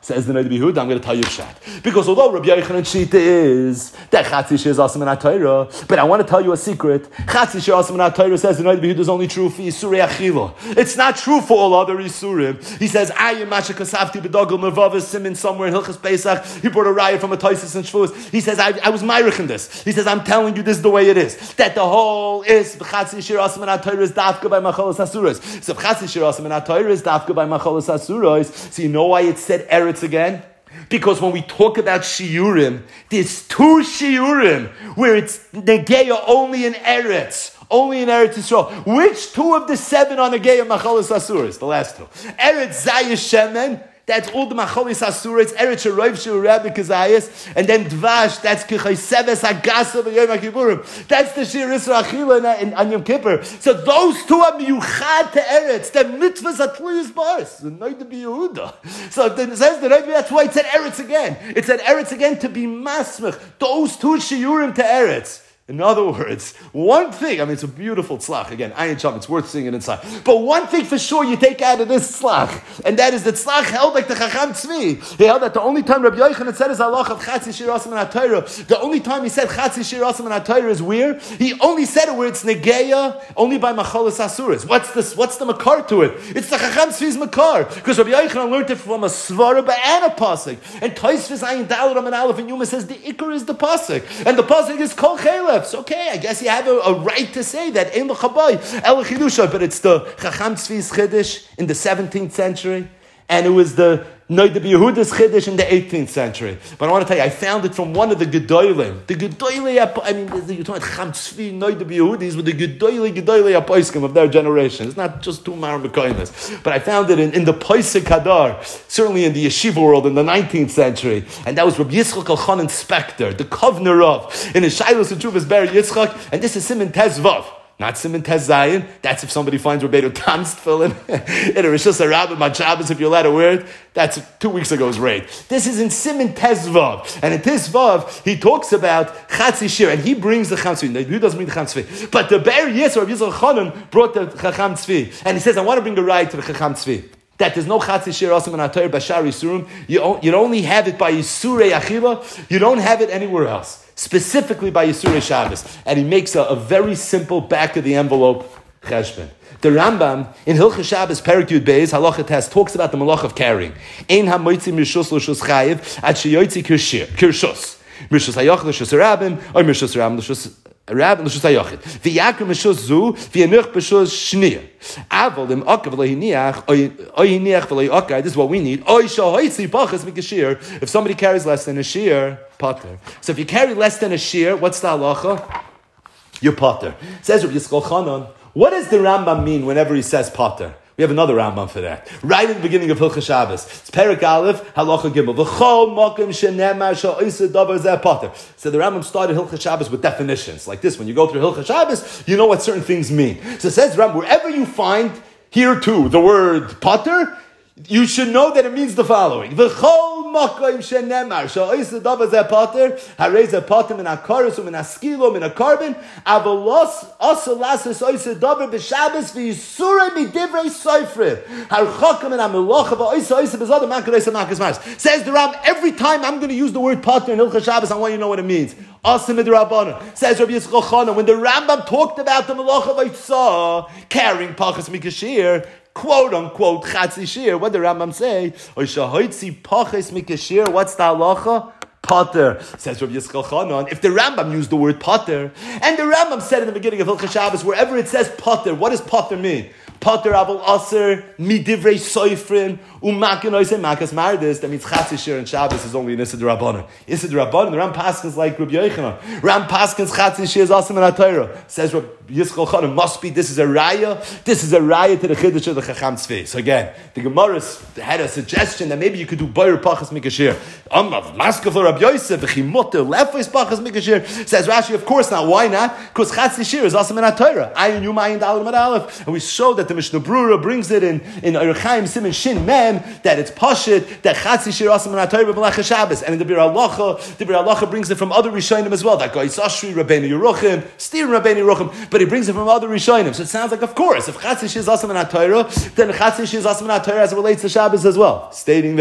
Says the Noda B'Yehuda, I'm going to tell you a pshat. Because although Rabbi Yochanan Shita is that Chatzi Shir is Asam and HaTorah, but I want to tell you a secret. Chatzi Shir Asam and HaTorah says the Noda B'Yehuda is only true for Yisurei Achila. It's not true for all other Yisurim. He says, Ayin Masha Kasavti B'Dogel Mervav Simin somewhere in Hilchas Pesach. He brought a riot from a Taisis and Shvus. He says, I, I was Meirich in this. He says, I'm telling you this is the way it is. That the whole is Chatzi Shir Asam and HaTorah is Dafka by Machalas Asuros. So Chatzi Shir Asam and HaTorah is Dafka by Machalas Asuros. So you know why it said Eretz again? Because when we talk about shiurim, there's two shiurim where it's negeya only in Eretz, only in Eretz Yisrael. Which two of the seven are negeya machalas asuras? The last two. Eretz Zayish Shemen. That's all the macholis asura. It's eretz sheroiv sheurab kazayis, and then dvash. That's kichayseves hagasa v'yom kippurim. That's the shir isra achila in on Yom Kippur. So those two are miyuchad to eretz. The mitzvahs are tluyus bars. The Noda B'Yehuda. So it says the Noda. That's why it said eretz again. It said eretz again to be masmech. Those two shiurim to eretz. In other words, one thing, I mean, it's a beautiful tzlach. Again, Ayin Chum, it's worth seeing it inside. But one thing for sure you take out of this tzlach, and that is that tzlach held like the Chacham Tzvi. He held that the only time Rabbi Yochanan said his halach of Chatzi Shir Asam and HaTorah, the only time he said Chatzi Shir Asam and HaTorah is where? He only said it where it's negeya, only by Machalas Asuras. What's this? What's the makar to it? It's the Chacham Tzvi's makar. Because Rabbi Yochanan learned it from a svara and a pasuk. And Tosfos Ayin Daled Amud Aleph and Yuma says the ikar is the pasuk. And the pasuk is Kol Chelef. Okay, I guess you have a, a right to say that in the Chabay El Chidusha, but it's the Chacham Tzvi's Chiddush in the seventeenth century, and it was the Noda B'Yehuda's Chiddush in the eighteenth century. But I want to tell you, I found it from one of the Gedolim. The Gedolim, I mean, you're talking about Chacham Tzvi, Noda B'Yehuda, these were the Gedolim, Gedolim HaPoiskim of their generation. It's not just two Mar Mekoimis. But I found it in, in the Poisek Hadar, certainly in the yeshiva world in the nineteenth century. And that was Rabbi Yitzchak Elchanan Spector, the Kovner of, in his Shilos and Chuvas Ber Yitzchak, and this is Siman Tezvav. Not Siman Tez Zayin. That's if somebody finds Rabbeinu Tam's tefillin in a Rishus HaRabbim on Shabbos, if you're allowed to wear it. That's two weeks ago's raid. This is in Siman Tez Vav. And in Tez Vav, he talks about Chatzi Shir, and he brings the Chacham Tzvi. He doesn't bring the Chacham Tzvi. But the Ber Yisro of Yisrael Chanan brought the Chacham Tzvi. And he says, I want to bring a ride to the Chacham Tzvi. That there's no Chatzi Shir Asam and HaTorah Bashar Yisurim. You you only have it by Yisurei Achila. You don't have it anywhere else. Specifically by Yisurei Shabbos. And he makes a, a very simple back of the envelope cheshbon. The Rambam in Hilchos Shabbos Perek Yud Beis Halacha Tes talks about the malach of carrying. Ein hamoitzi mishus l'shus chayiv ad sheyotzi kirshus. Mishus hayach l'shus rabim or mishus rabim l'shus rabim l'shus hayachid. V'yakrim mishus zu v'yanuch b'shus shniyah. Avol im okavlohiniach oy hiniach v'loy okar. This is what we need. Oy shahoitzi pachas mikashir. If somebody carries less than a shear, potter. So if you carry less than a shear, what's the halacha? You're potter. Says Rabbi Yisrael Chanan. What does the Rambam mean whenever he says potter? We have another Rambam for that. Right at the beginning of Hilchos Shabbos. It's Perek Aleph, Halacha Gimel. V'chol mokim shenemar sha'oiseh davar zeh potter. So the Rambam started Hilchos Shabbos with definitions. Like this, when you go through Hilchos Shabbos, you know what certain things mean. So it says Rambam, wherever you find here too the word potter, you should know that it means the following. V'chol mokim shenemar sha'oiseh davar zeh potter, harei zeh potter min ha'karos u'min ha'skilo min ha'karbon, avalos asa lasis oiseh davar b'Shabbos v'yisurei midivrei soifrim, harchokim min ha'melocha v'oiseh oiseh b'zodem makadois ha'makas mars. Says the Ram, every time I'm going to use the word potter in Hilchos Shabbos, I want you to know what it means. Asa midrabanan. Says Rabbi Yisrael Chanan, when the Rambam talked about the melocha v'yitzah, carrying pachas mikashir, quote unquote chatzi shir, what did the Rambam say? Oishahoitzi pachas mikashir. What's the halacha? Potter. Says Rabbi Yisrael Chanan, if the Rambam used the word potter, and the Rambam said in the beginning of Hilchos Shabbos, wherever it says potter, what does potter mean? Potter avol aser midivrei soifrin umakin oisei makas mardis. That means chatzi shir and Shabbos is only an Issa D'Rabbanan. Issa D'Rabbanan, the Ram Paskins like Rabbi Yochanan. Ram Paskins chatzi shir is awesome in HaTorah. Says Rabbi Yisrael Chanan, must be, this is a raya. This is a raya to the Chiddush of the Chacham Tzvi. So again, the Gemara had a suggestion that maybe you could do Boyer Pachas Mikashir. Amav, Maskov Rabbi Yosef, V'chimutter, Lefos Pachas Mikashir. Says Rashi, of course not. Why not? Because chatzi shir is awesome in HaTorah. Ayin Yuma Ayin Daled Amud Aleph. And we showed that the Mishnah Brura brings it in in Orach Chaim Siman Shin Mem that it's pashit that chatzi shir asam and HaTorah b'Melech Shabbos, and in the Bir Halacha, the Bir Halacha brings it from other Rishonim as well. That guy is Ashri Rabbeinu Yeruchim, Steer Rabbeinu Yeruchim, but he brings it from other Rishonim. So it sounds like, of course, if chatzi shir is asam and HaTorah, then chatzi shir is asam and HaTorah as it relates to Shabbos as well. Stating that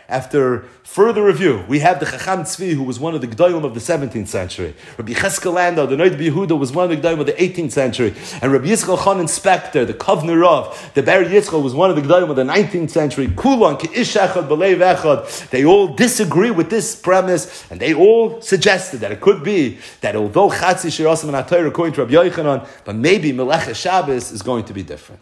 after further review, we have the Chacham Tzvi, who was one of the Gdolim of the seventeenth century. Rabbi Cheskel Landau, the Noid Yehuda, was one of the Gdolim of the eighteenth century. And Rabbi Yisrael Chanan Spector, the Kovner Rav, the Ber Yitzchak, was one of the Gdolim of the nineteenth century. Kulan, Ki'ish Echad, B'leiv Echad. They all disagree with this premise, and they all suggested that it could be that although Chatzi Shir Asim and HaTorah according to Rabbi Yochanan, but maybe Melech Shabbos is going to be different.